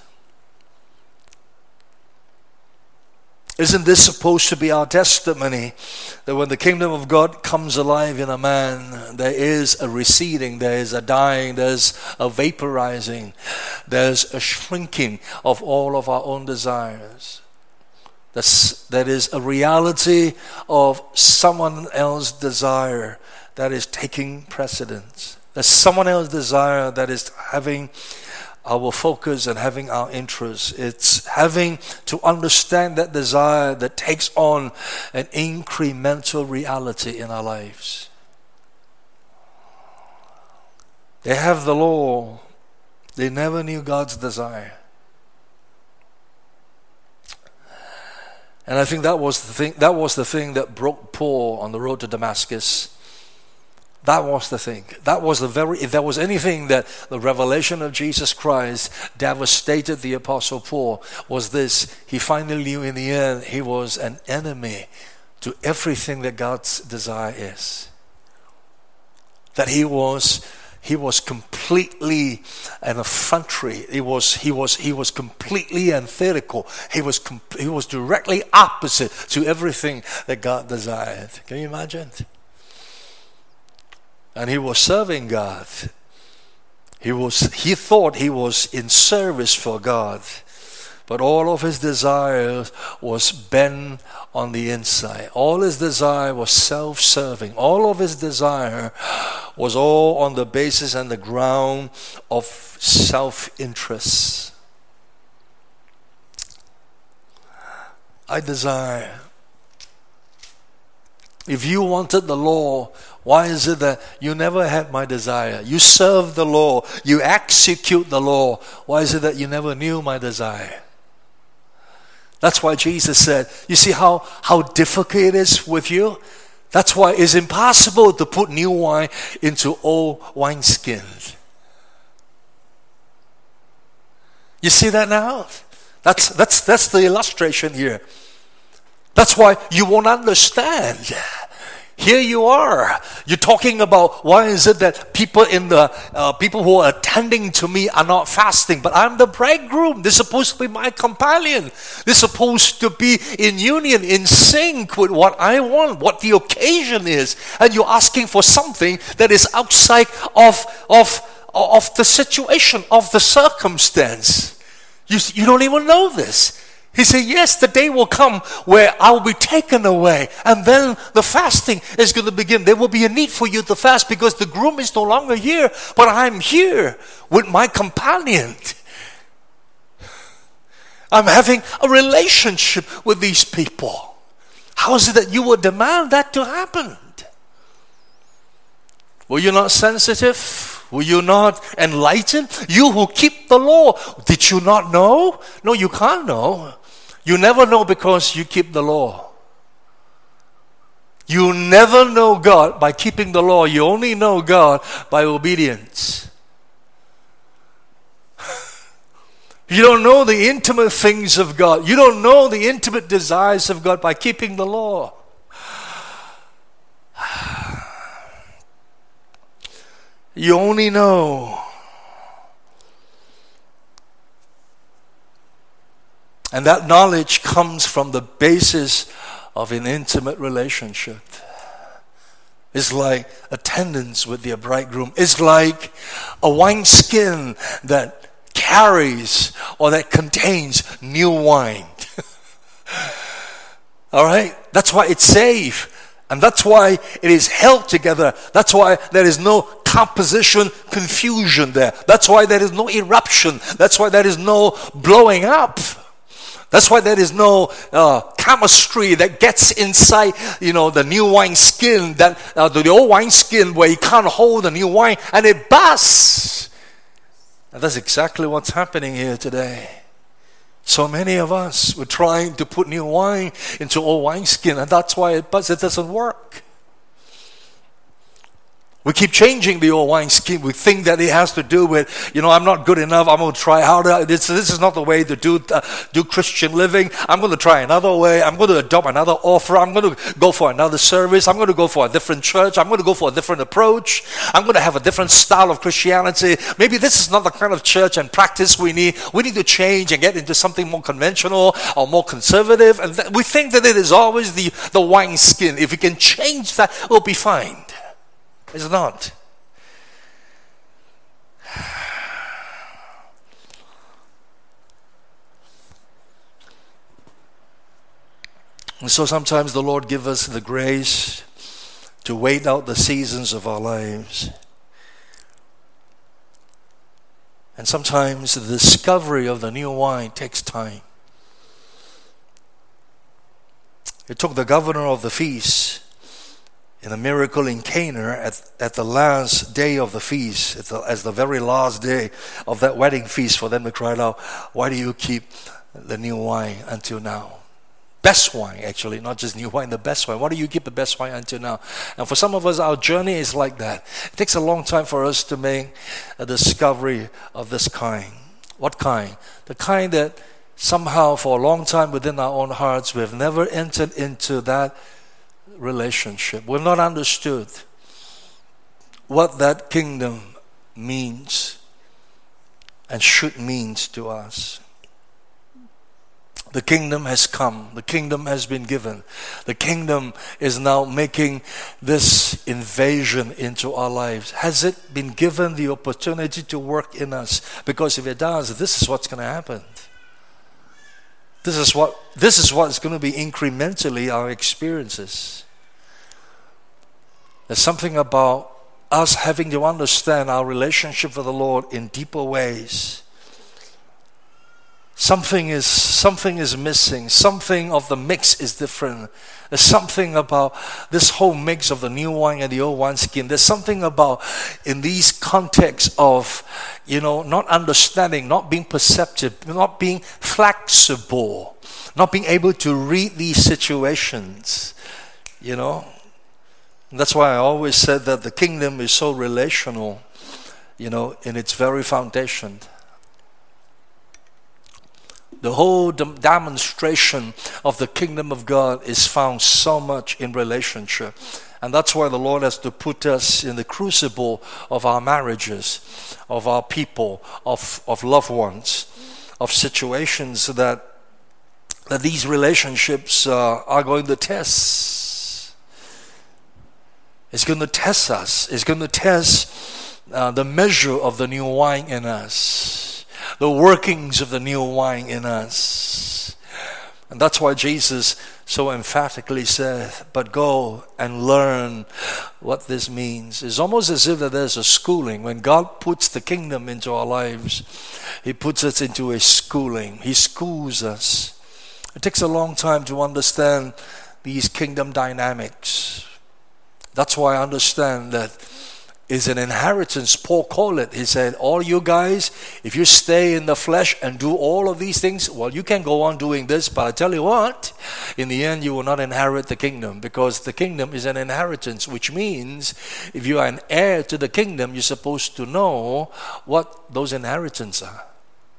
A: Isn't this supposed to be our testimony? That when the kingdom of God comes alive in a man, there is a receding, there is a dying, there's a vaporizing, there's a shrinking of all of our own desires. That's, that is a reality of someone else's desire that is taking precedence. There's someone else's desire that is having our focus and having our interests. It's having to understand that desire that takes on an incremental reality in our lives. They have the law. They never knew God's desire. And I think that was the thing, that was the thing that broke Paul on the road to Damascus. That was the thing. That was the very, if there was anything that the revelation of Jesus Christ devastated the Apostle Paul, was this: he finally knew in the end he was an enemy to everything that God's desire is. That he was, he was completely an effrontery. He was, he was, he was completely antithetical. He was, he was directly opposite to everything that God desired. Can you imagine? And he was serving God. He was, he thought he was in service for God. But all of his desire was bent on the inside. All his desire was self-serving. All of his desire was all on the basis and the ground of self-interest. I desire. If you wanted the law, why is it that you never had my desire? You serve the law. You execute the law. Why is it that you never knew my desire? That's why Jesus said, you see how, how difficult it is with you? That's why it's impossible to put new wine into old wineskins. You see that now? That's, that's, that's the illustration here. That's why you won't understand. Here you are. You're talking about why is it that people in the uh, people who are attending to me are not fasting, but I'm the bridegroom. They're supposed to be my companion. They're supposed to be in union, in sync with what I want, what the occasion is. And you're asking for something that is outside of of of the situation, of the circumstance. You you don't even know this. He said, yes, the day will come where I will be taken away. And then the fasting is going to begin. There will be a need for you to fast because the groom is no longer here. But I'm here with my companion. I'm having a relationship with these people. How is it that you would demand that to happen? Were you not sensitive? Were you not enlightened? You who keep the law, did you not know? No, you can't know. You never know because you keep the law. You never know God by keeping the law. You only know God by obedience. You don't know the intimate things of God. You don't know the intimate desires of God by keeping the law. You only know. And that knowledge comes from the basis of an intimate relationship. It's like attendance with their bridegroom. It's like a wineskin that carries or that contains new wine. All right? That's why it's safe. And that's why it is held together. That's why there is no composition confusion there. That's why there is no eruption. That's why there is no blowing up. That's why there is no uh, chemistry that gets inside, you know, the new wine skin, that uh, the old wine skin where you can't hold the new wine and it bursts. And that's exactly what's happening here today. So many of us, we're trying to put new wine into old wineskin, and that's why it, but it doesn't work. We keep changing the old wineskin. We think that it has to do with, you know, I'm not good enough. I'm going to try harder. This, this is not the way to do uh, do Christian living. I'm going to try another way. I'm going to adopt another offer. I'm going to go for another service. I'm going to go for a different church. I'm going to go for a different approach. I'm going to have a different style of Christianity. Maybe this is not the kind of church and practice we need. We need to change and get into something more conventional or more conservative. And th- we think that it is always the, the wineskin. If we can change that, we'll be fine. It's not. And so sometimes the Lord gives us the grace to wait out the seasons of our lives. And sometimes the discovery of the new wine takes time. It took the governor of the feast in a miracle in Cana at, at the last day of the feast, at the, as the very last day of that wedding feast, for them to cry out, why do you keep the new wine until now? Best wine, actually, not just new wine, the best wine. Why do you keep the best wine until now? And for some of us, our journey is like that. It takes a long time for us to make a discovery of this kind. What kind? The kind that somehow for a long time within our own hearts, we have never entered into that relationship. We've not understood what that kingdom means and should mean to us. The kingdom has come. The kingdom has been given. The kingdom is now making this invasion into our lives. Has it been given the opportunity to work in us? Because if it does, this is what's going to happen. This is what this is what is going to be incrementally our experiences. There's something about us having to understand our relationship with the Lord in deeper ways. Something is something is missing. Something of the mix is different. There's something about this whole mix of the new wine and the old wineskin. There's something about in these contexts of, you know, not understanding, not being perceptive, not being flexible, not being able to read these situations, you know. And that's why I always said that the kingdom is so relational, you know, in its very foundation. The whole demonstration of the kingdom of God is found so much in relationship. And that's why the Lord has to put us in the crucible of our marriages, of our people, of, of loved ones, of situations that, that these relationships uh, are going to test. It's going to test us. It's going to test uh, the measure of the new wine in us, the workings of the new wine in us. And that's why Jesus so emphatically said, but go and learn what this means. It's almost as if that there's a schooling. When God puts the kingdom into our lives, He puts us into a schooling. He schools us. It takes a long time to understand these kingdom dynamics. That's why I understand that it's an inheritance. Paul called it. He said, all you guys, if you stay in the flesh and do all of these things, well, you can go on doing this, but I tell you what, in the end, you will not inherit the kingdom, because the kingdom is an inheritance, which means if you are an heir to the kingdom, you're supposed to know what those inheritances are.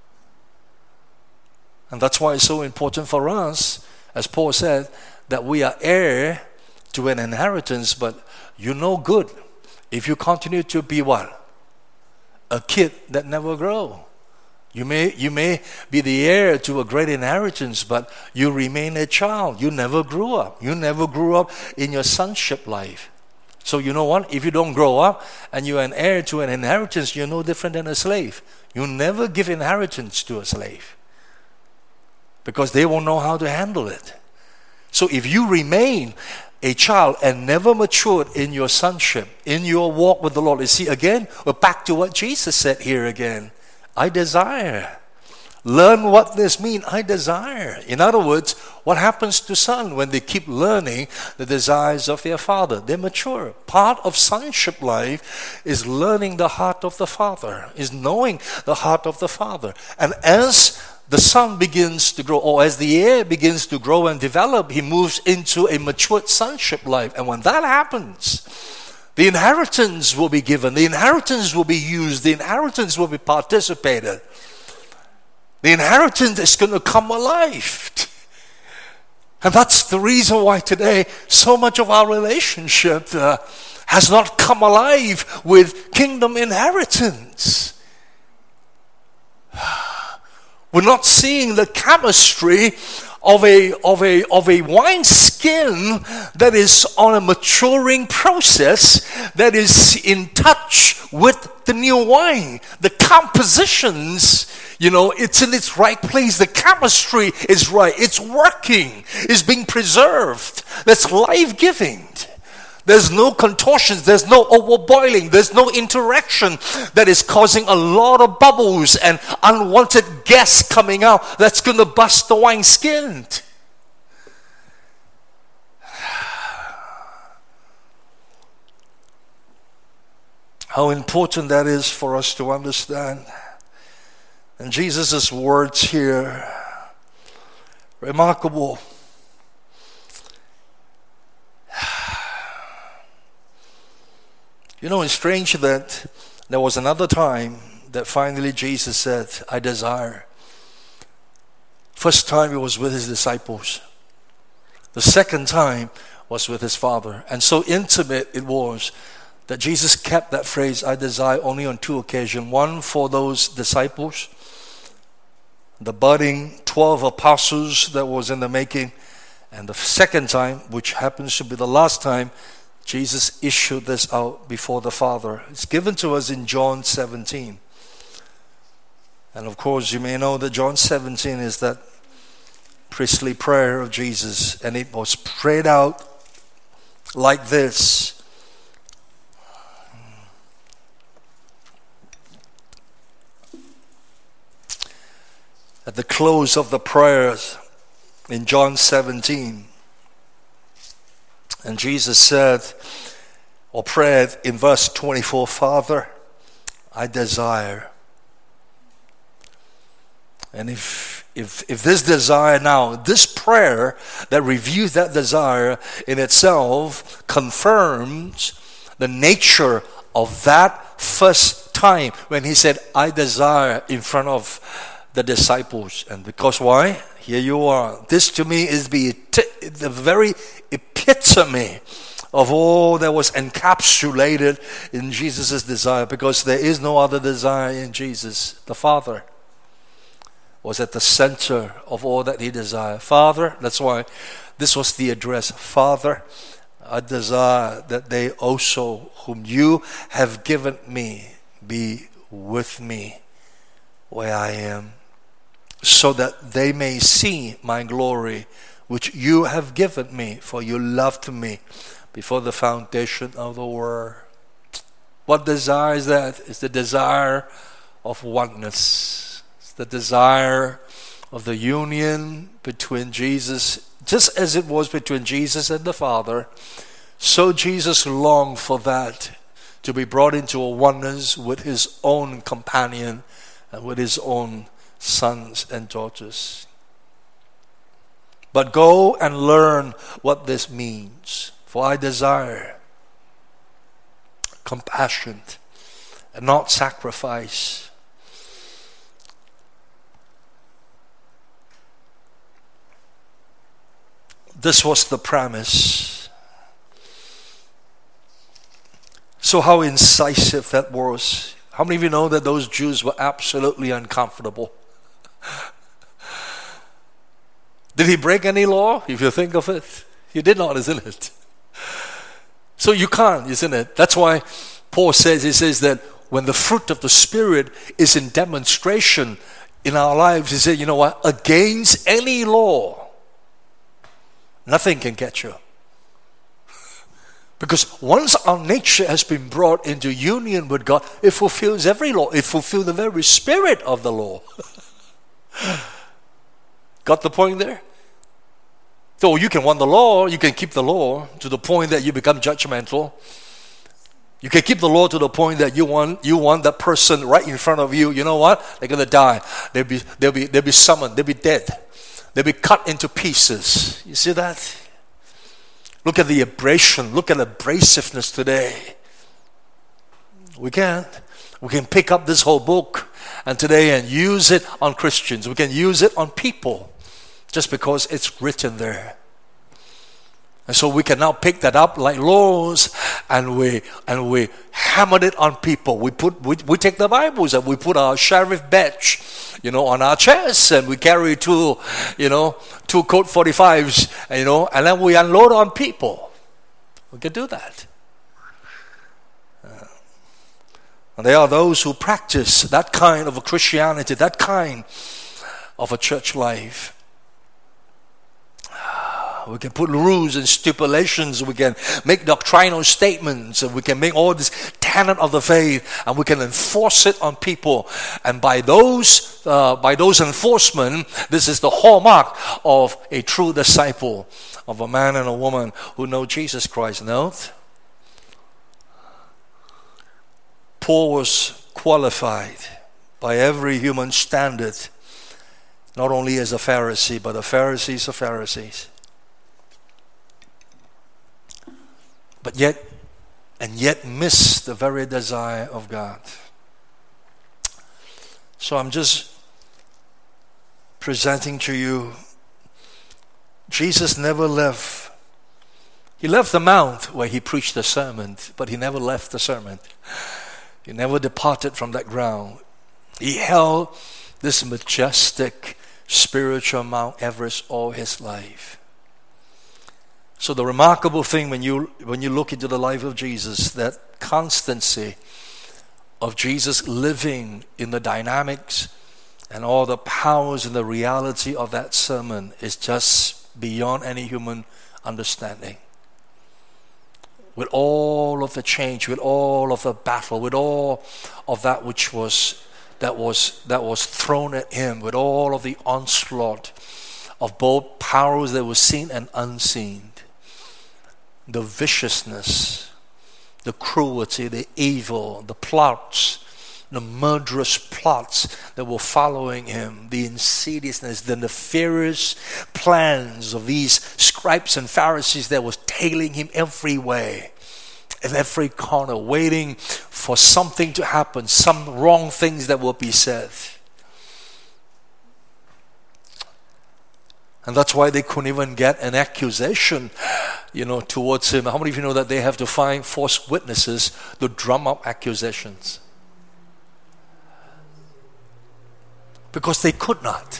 A: And that's why it's so important for us, as Paul said, that we are heir to an inheritance, but you know good if you continue to be what? A kid that never grow. You may you may be the heir to a great inheritance, but you remain a child. You never grew up. You never grew up in your sonship life. So you know what? If you don't grow up and you're an heir to an inheritance, you're no different than a slave. You never give inheritance to a slave, because they won't know how to handle it. So if you remain a child and never matured in your sonship, in your walk with the Lord, you see, again, we're back to what Jesus said here again. I desire. Learn what this means. I desire. In other words, what happens to sons when they keep learning the desires of their father? They mature. Part of sonship life is learning the heart of the Father, is knowing the heart of the Father. And as the son begins to grow, or as the heir begins to grow and develop, he moves into a matured sonship life. And when that happens, The inheritance will be given. The inheritance will be used. The inheritance will be participated. The inheritance is going to come alive. And that's the reason why today so much of our relationship uh, has not come alive with kingdom inheritance. We're not seeing the chemistry of a of a of a wine skin that is on a maturing process, that is in touch with the new wine. The compositions, you know, it's in its right place. The chemistry is right. It's working. It's being preserved. That's life-giving. There's no contortions. There's no overboiling. There's no interaction that is causing a lot of bubbles and unwanted gas coming out that's going to bust the wine skin. How important that is for us to understand. And Jesus' words here, remarkable. You know, it's strange that there was another time that finally Jesus said, I desire. First time it was with his disciples. The second time was with his Father. And so intimate it was that Jesus kept that phrase, I desire, only on two occasions. One for those disciples, the budding twelve apostles that was in the making. And the second time, which happens to be the last time, Jesus issued this out before the Father. It's given to us in John seventeen. And of course, you may know that John seventeen is that priestly prayer of Jesus. And it was prayed out like this. At the close of the prayers in John seventeen, and Jesus said, or prayed in verse twenty-four, Father, I desire. And if if if this desire now, this prayer that reviews that desire in itself confirms the nature of that first time when he said, I desire, in front of the disciples. And because why? Here you are. This to me is the, the very epitome of all that was encapsulated in Jesus' desire, because there is no other desire in Jesus. The Father was at the center of all that he desired. Father, that's why this was the address. Father, I desire that they also, whom you have given me, be with me where I am, so that they may see my glory, which you have given me, for you loved me before the foundation of the world. What desire is that? It's the desire of oneness. It's the desire of the union between Jesus, just as it was between Jesus and the Father. So Jesus longed for that, to be brought into a oneness with his own companion and with his own sons and daughters. But go and learn what this means. For I desire compassion and not sacrifice. This was the premise. So how incisive that was. How many of you know that those Jews were absolutely uncomfortable? Did he break any law? If you think of it, he did not, isn't it? So you can't, isn't it? That's why Paul says, he says that when the fruit of the Spirit is in demonstration in our lives, he said, you know what? Against any law, nothing can get you. Because once our nature has been brought into union with God, it fulfills every law. It fulfills the very spirit of the law. Got the point there? So you can want the law, you can keep the law to the point that you become judgmental. You can keep the law to the point that you want you want that person right in front of you. You know what? They're gonna die. They'll be they'll be they'll be summoned. They'll be dead. They'll be cut into pieces. You see that? Look at the abrasion. Look at abrasiveness today. We can't. We can pick up this whole book and today and use it on Christians. We can use it on people just because it's written there. And so we can now pick that up like laws, and we and we hammer it on people. We put we, we take the Bibles and we put our sheriff badge, you know, on our chests, and we carry two, you know, two Colt forty-fives, you know, and then we unload on people. We can do that. Uh, and there are those who practice that kind of a Christianity, that kind of a church life. We can put rules and stipulations. We can make doctrinal statements. And we can make all this tenet of the faith, and we can enforce it on people. And by those, uh, by those enforcement, this is the hallmark of a true disciple, of a man and a woman who know Jesus Christ. Note, Paul was qualified by every human standard, not only as a Pharisee, but the Pharisees of Pharisees. But yet, and yet miss the very desire of God. So I'm just presenting to you, Jesus never left. He left the mount where he preached the sermon, but he never left the sermon. He never departed from that ground. He held this majestic spiritual Mount Everest all his life. So the remarkable thing when you when you look into the life of Jesus, that constancy of Jesus living in the dynamics and all the powers and the reality of that sermon is just beyond any human understanding. With all of the change, with all of the battle, with all of that which was that was that was thrown at him, with all of the onslaught of both powers that were seen and unseen. The viciousness, the cruelty, the evil, the plots, the murderous plots that were following him, the insidiousness, the nefarious plans of these scribes and Pharisees that was tailing him every way, in every corner, waiting for something to happen, some wrong things that will be said. And that's why they couldn't even get an accusation, you know, towards him. How many of you know that they have to find false witnesses to drum up accusations? Because they could not.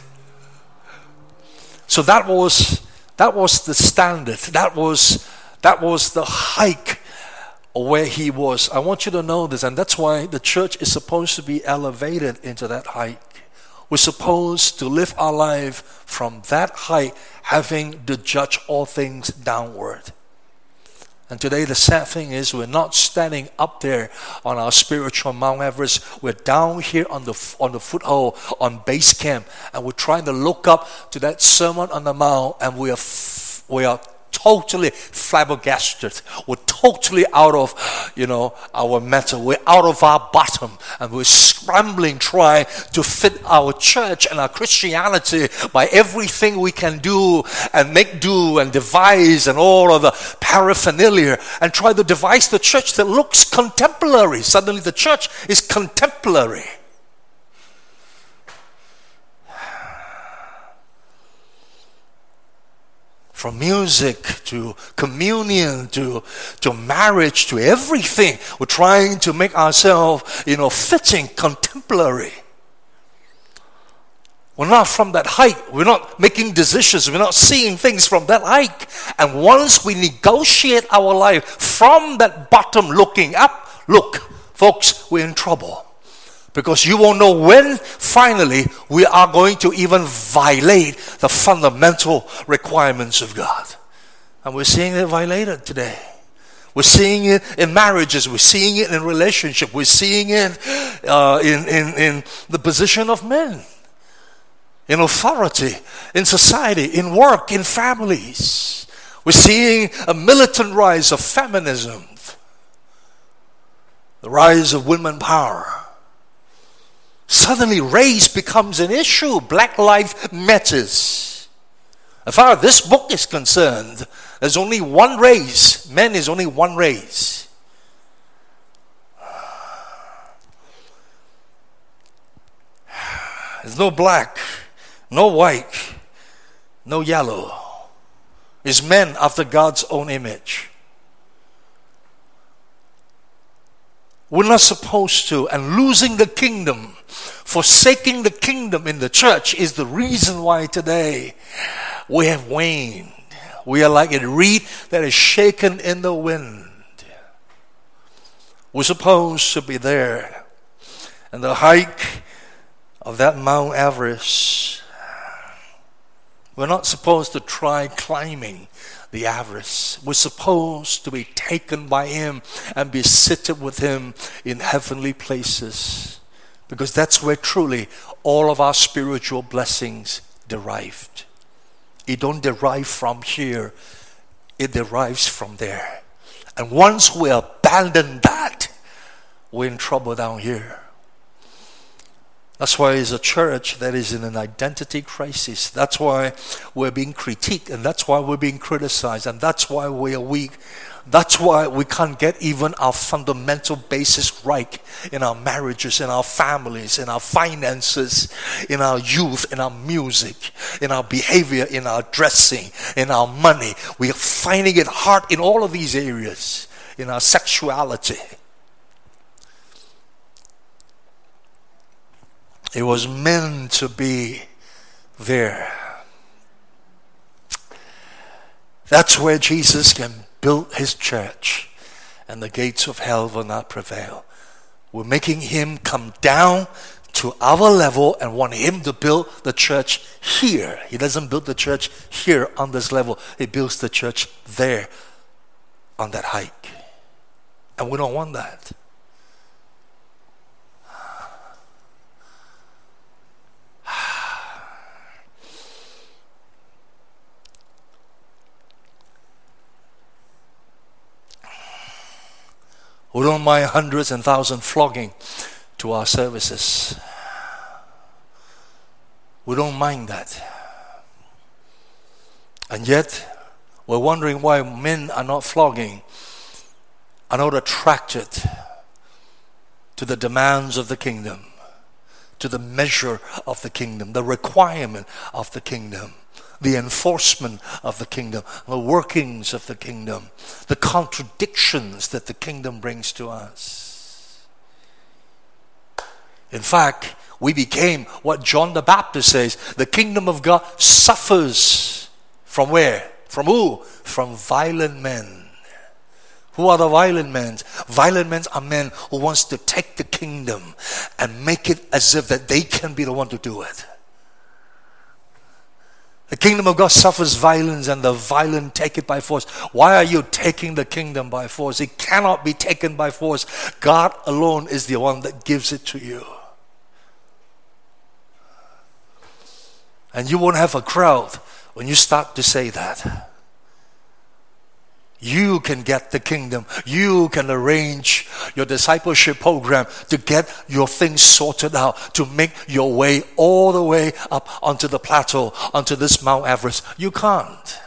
A: So that was that was the standard. That was that was the height of where he was. I want you to know this, and that's why the church is supposed to be elevated into that height. We're supposed to live our life from that height, having to judge all things downward. And today the sad thing is we're not standing up there on our spiritual Mount Everest. We're down here on the on the foothold, on base camp, and we're trying to look up to that Sermon on the Mount, and we are f- we are totally flabbergasted. We're totally out of, you know, our metal. We're out of our bottom, and we're scrambling, trying to fit our church and our Christianity by everything we can do and make do and devise and all of the paraphernalia, and try to devise the church that looks contemporary. Suddenly the church is contemporary. From music to communion to, to marriage to everything, we're trying to make ourselves, you know, fitting, contemporary. We're not from that height. We're not making decisions. We're not seeing things from that height. And once we negotiate our life from that bottom looking up, look, folks, we're in trouble. Because you won't know when finally we are going to even violate the fundamental requirements of God. And we're seeing it violated today. We're seeing it in marriages. We're seeing it in relationships. We're seeing it uh, in, in, in the position of men, in authority, in society, in work, in families. We're seeing a militant rise of feminism, the rise of women power. Suddenly race becomes an issue. Black life matters. As far as this book is concerned, there's only one race. Man is only one race. There's no black, no white, no yellow. It's men after God's own image. We're not supposed to, and losing the kingdom, forsaking the kingdom in the church is the reason why today we have waned. We are like a reed that is shaken in the wind. We're supposed to be there. And the hike of that Mount Everest, we're not supposed to try climbing the Everest. We're supposed to be taken by Him and be seated with Him in heavenly places. Because that's where truly all of our spiritual blessings derived. It don't derive from here. It derives from there. And once we abandon that, we're in trouble down here. That's why it's a church that is in an identity crisis. That's why we're being critiqued, and that's why we're being criticized, and that's why we are weak. That's why we can't get even our fundamental basis right in our marriages, in our families, in our finances, in our youth, in our music, in our behavior, in our dressing, in our money. We are finding it hard in all of these areas, in our sexuality. It was meant to be there. That's where Jesus can build His church, and the gates of hell will not prevail. We're making Him come down to our level and want Him to build the church here. He doesn't build the church here on this level. He builds the church there on that hike. And we don't want that. We don't mind hundreds and thousands flogging to our services. We don't mind that. And yet, we're wondering why men are not flogging, are not attracted to the demands of the kingdom, to the measure of the kingdom, the requirement of the kingdom, the enforcement of the kingdom, the workings of the kingdom, the contradictions that the kingdom brings to us. In fact, we became what John the Baptist says, the kingdom of God suffers from where? From who? From violent men. Who are the violent men? Violent men are men who wants to take the kingdom and make it as if that they can be the one to do it. The kingdom of God suffers violence, and the violent take it by force. Why are you taking the kingdom by force? It cannot be taken by force. God alone is the one that gives it to you. And you won't have a crowd when you start to say that. You can get the kingdom. You can arrange your discipleship program to get your things sorted out, to make your way all the way up onto the plateau, onto this Mount Everest. You can't.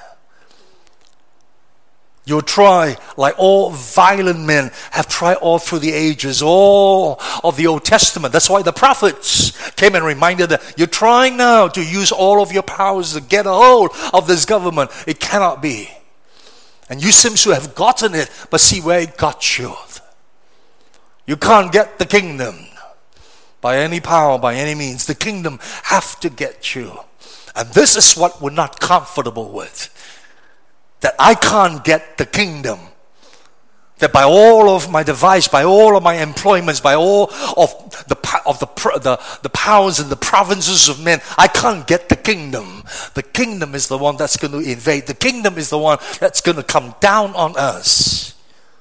A: You'll try like all violent men have tried all through the ages, all of the Old Testament. That's why the prophets came and reminded them, you're trying now to use all of your powers to get a hold of this government. It cannot be. And you seem to have gotten it, but see where it got you. You can't get the kingdom by any power, by any means. The kingdom have to get you. And this is what we're not comfortable with. That I can't get the kingdom. That by all of my device, by all of my employments, by all of the of the, the the powers and the provinces of men, I can't get the kingdom. The kingdom is the one that's going to invade. The kingdom is the one that's going to come down on us.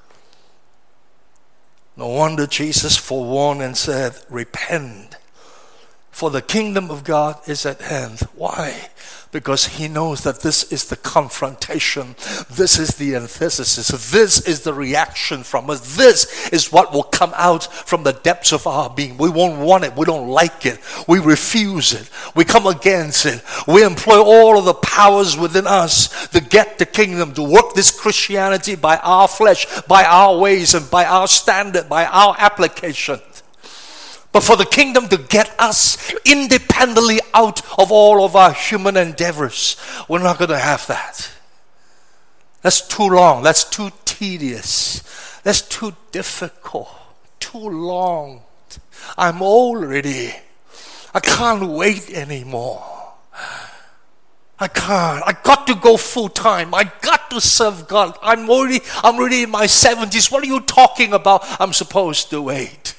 A: No wonder Jesus forewarned and said, repent, for the kingdom of God is at hand. Why? Because He knows that this is the confrontation. This is the antithesis. This is the reaction from us. This is what will come out from the depths of our being. We won't want it. We don't like it. We refuse it. We come against it. We employ all of the powers within us to get the kingdom, to work this Christianity by our flesh, by our ways, and by our standard, by our application. But for the kingdom to get us independently out of all of our human endeavors, we're not going to have that. That's too long. That's too tedious. That's too difficult. Too long. I'm old already. I can't wait anymore. I can't. I got to go full time. I got to serve God. I'm already, I'm already in my seventies. What are you talking about? I'm supposed to wait.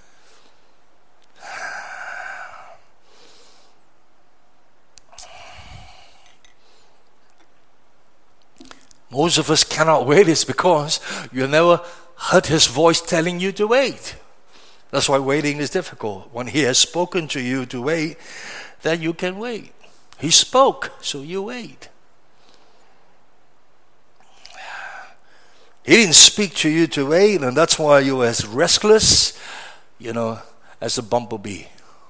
A: Most of us cannot wait is because you never heard His voice telling you to wait. That's why waiting is difficult. When He has spoken to you to wait, then you can wait. He spoke, so you wait. He didn't speak to you to wait, and that's why you're as restless, you know, as a bumblebee.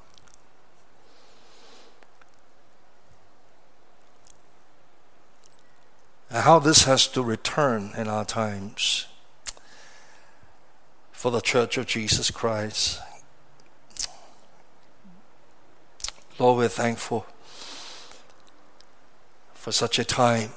A: And how this has to return in our times for the Church of Jesus Christ. Lord, we're thankful for such a time.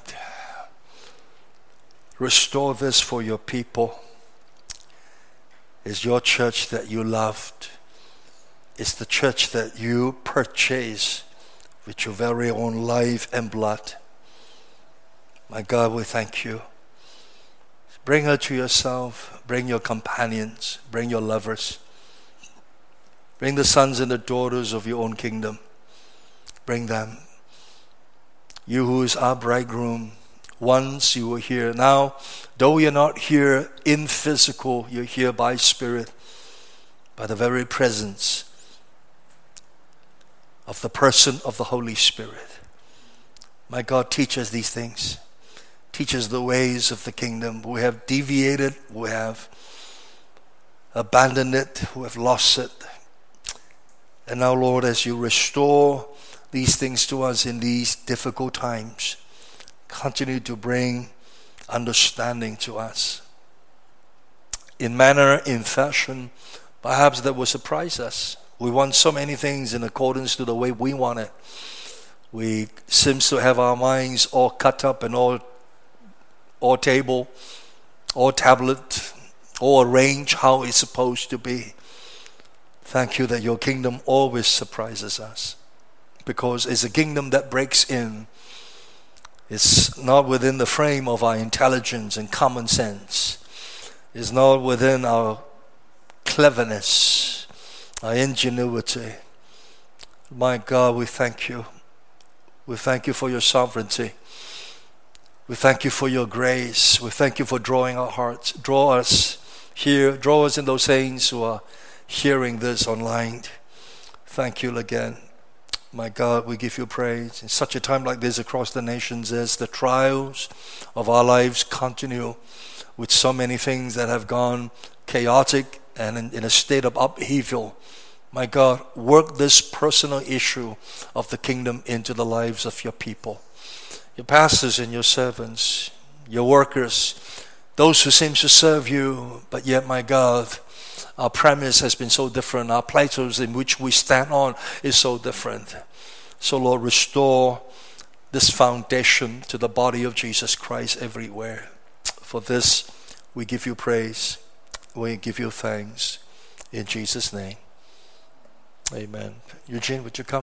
A: Restore this for your people. It's your church that you loved. It's the church that you purchased with your very own life and blood. My God, we thank you. Bring her to yourself. Bring your companions. Bring your lovers. Bring the sons and the daughters of your own kingdom. Bring them. You who is our bridegroom, once you were here. Now, though you're not here in physical, you're here by spirit, by the very presence of the person of the Holy Spirit. My God, teach us these things. Teach us the ways of the kingdom. We have deviated, we have abandoned it, we have lost it. And now, Lord, as you restore these things to us in these difficult times, continue to bring understanding to us. In manner, in fashion, perhaps that will surprise us. We want so many things in accordance to the way we want it. We seem to have our minds all cut up and all or table, or tablet, or arrange how it's supposed to be. Thank you that your kingdom always surprises us, because it's a kingdom that breaks in. It's not within the frame of our intelligence and common sense. It's not within our cleverness, our ingenuity. My God, we thank you. We thank you for your sovereignty. We thank you for your grace. We thank you for drawing our hearts. Draw us here. Draw us in those saints who are hearing this online. Thank you again. My God, we give you praise. In such a time like this across the nations, as the trials of our lives continue with so many things that have gone chaotic and in, in a state of upheaval. My God, work this personal issue of the kingdom into the lives of your people. Your pastors and your servants, your workers, those who seem to serve you, but yet, my God, our premise has been so different. Our plateaus in which we stand on is so different. So, Lord, restore this foundation to the body of Jesus Christ everywhere. For this, we give you praise. We give you thanks. In Jesus' name, amen. Eugene, would you come?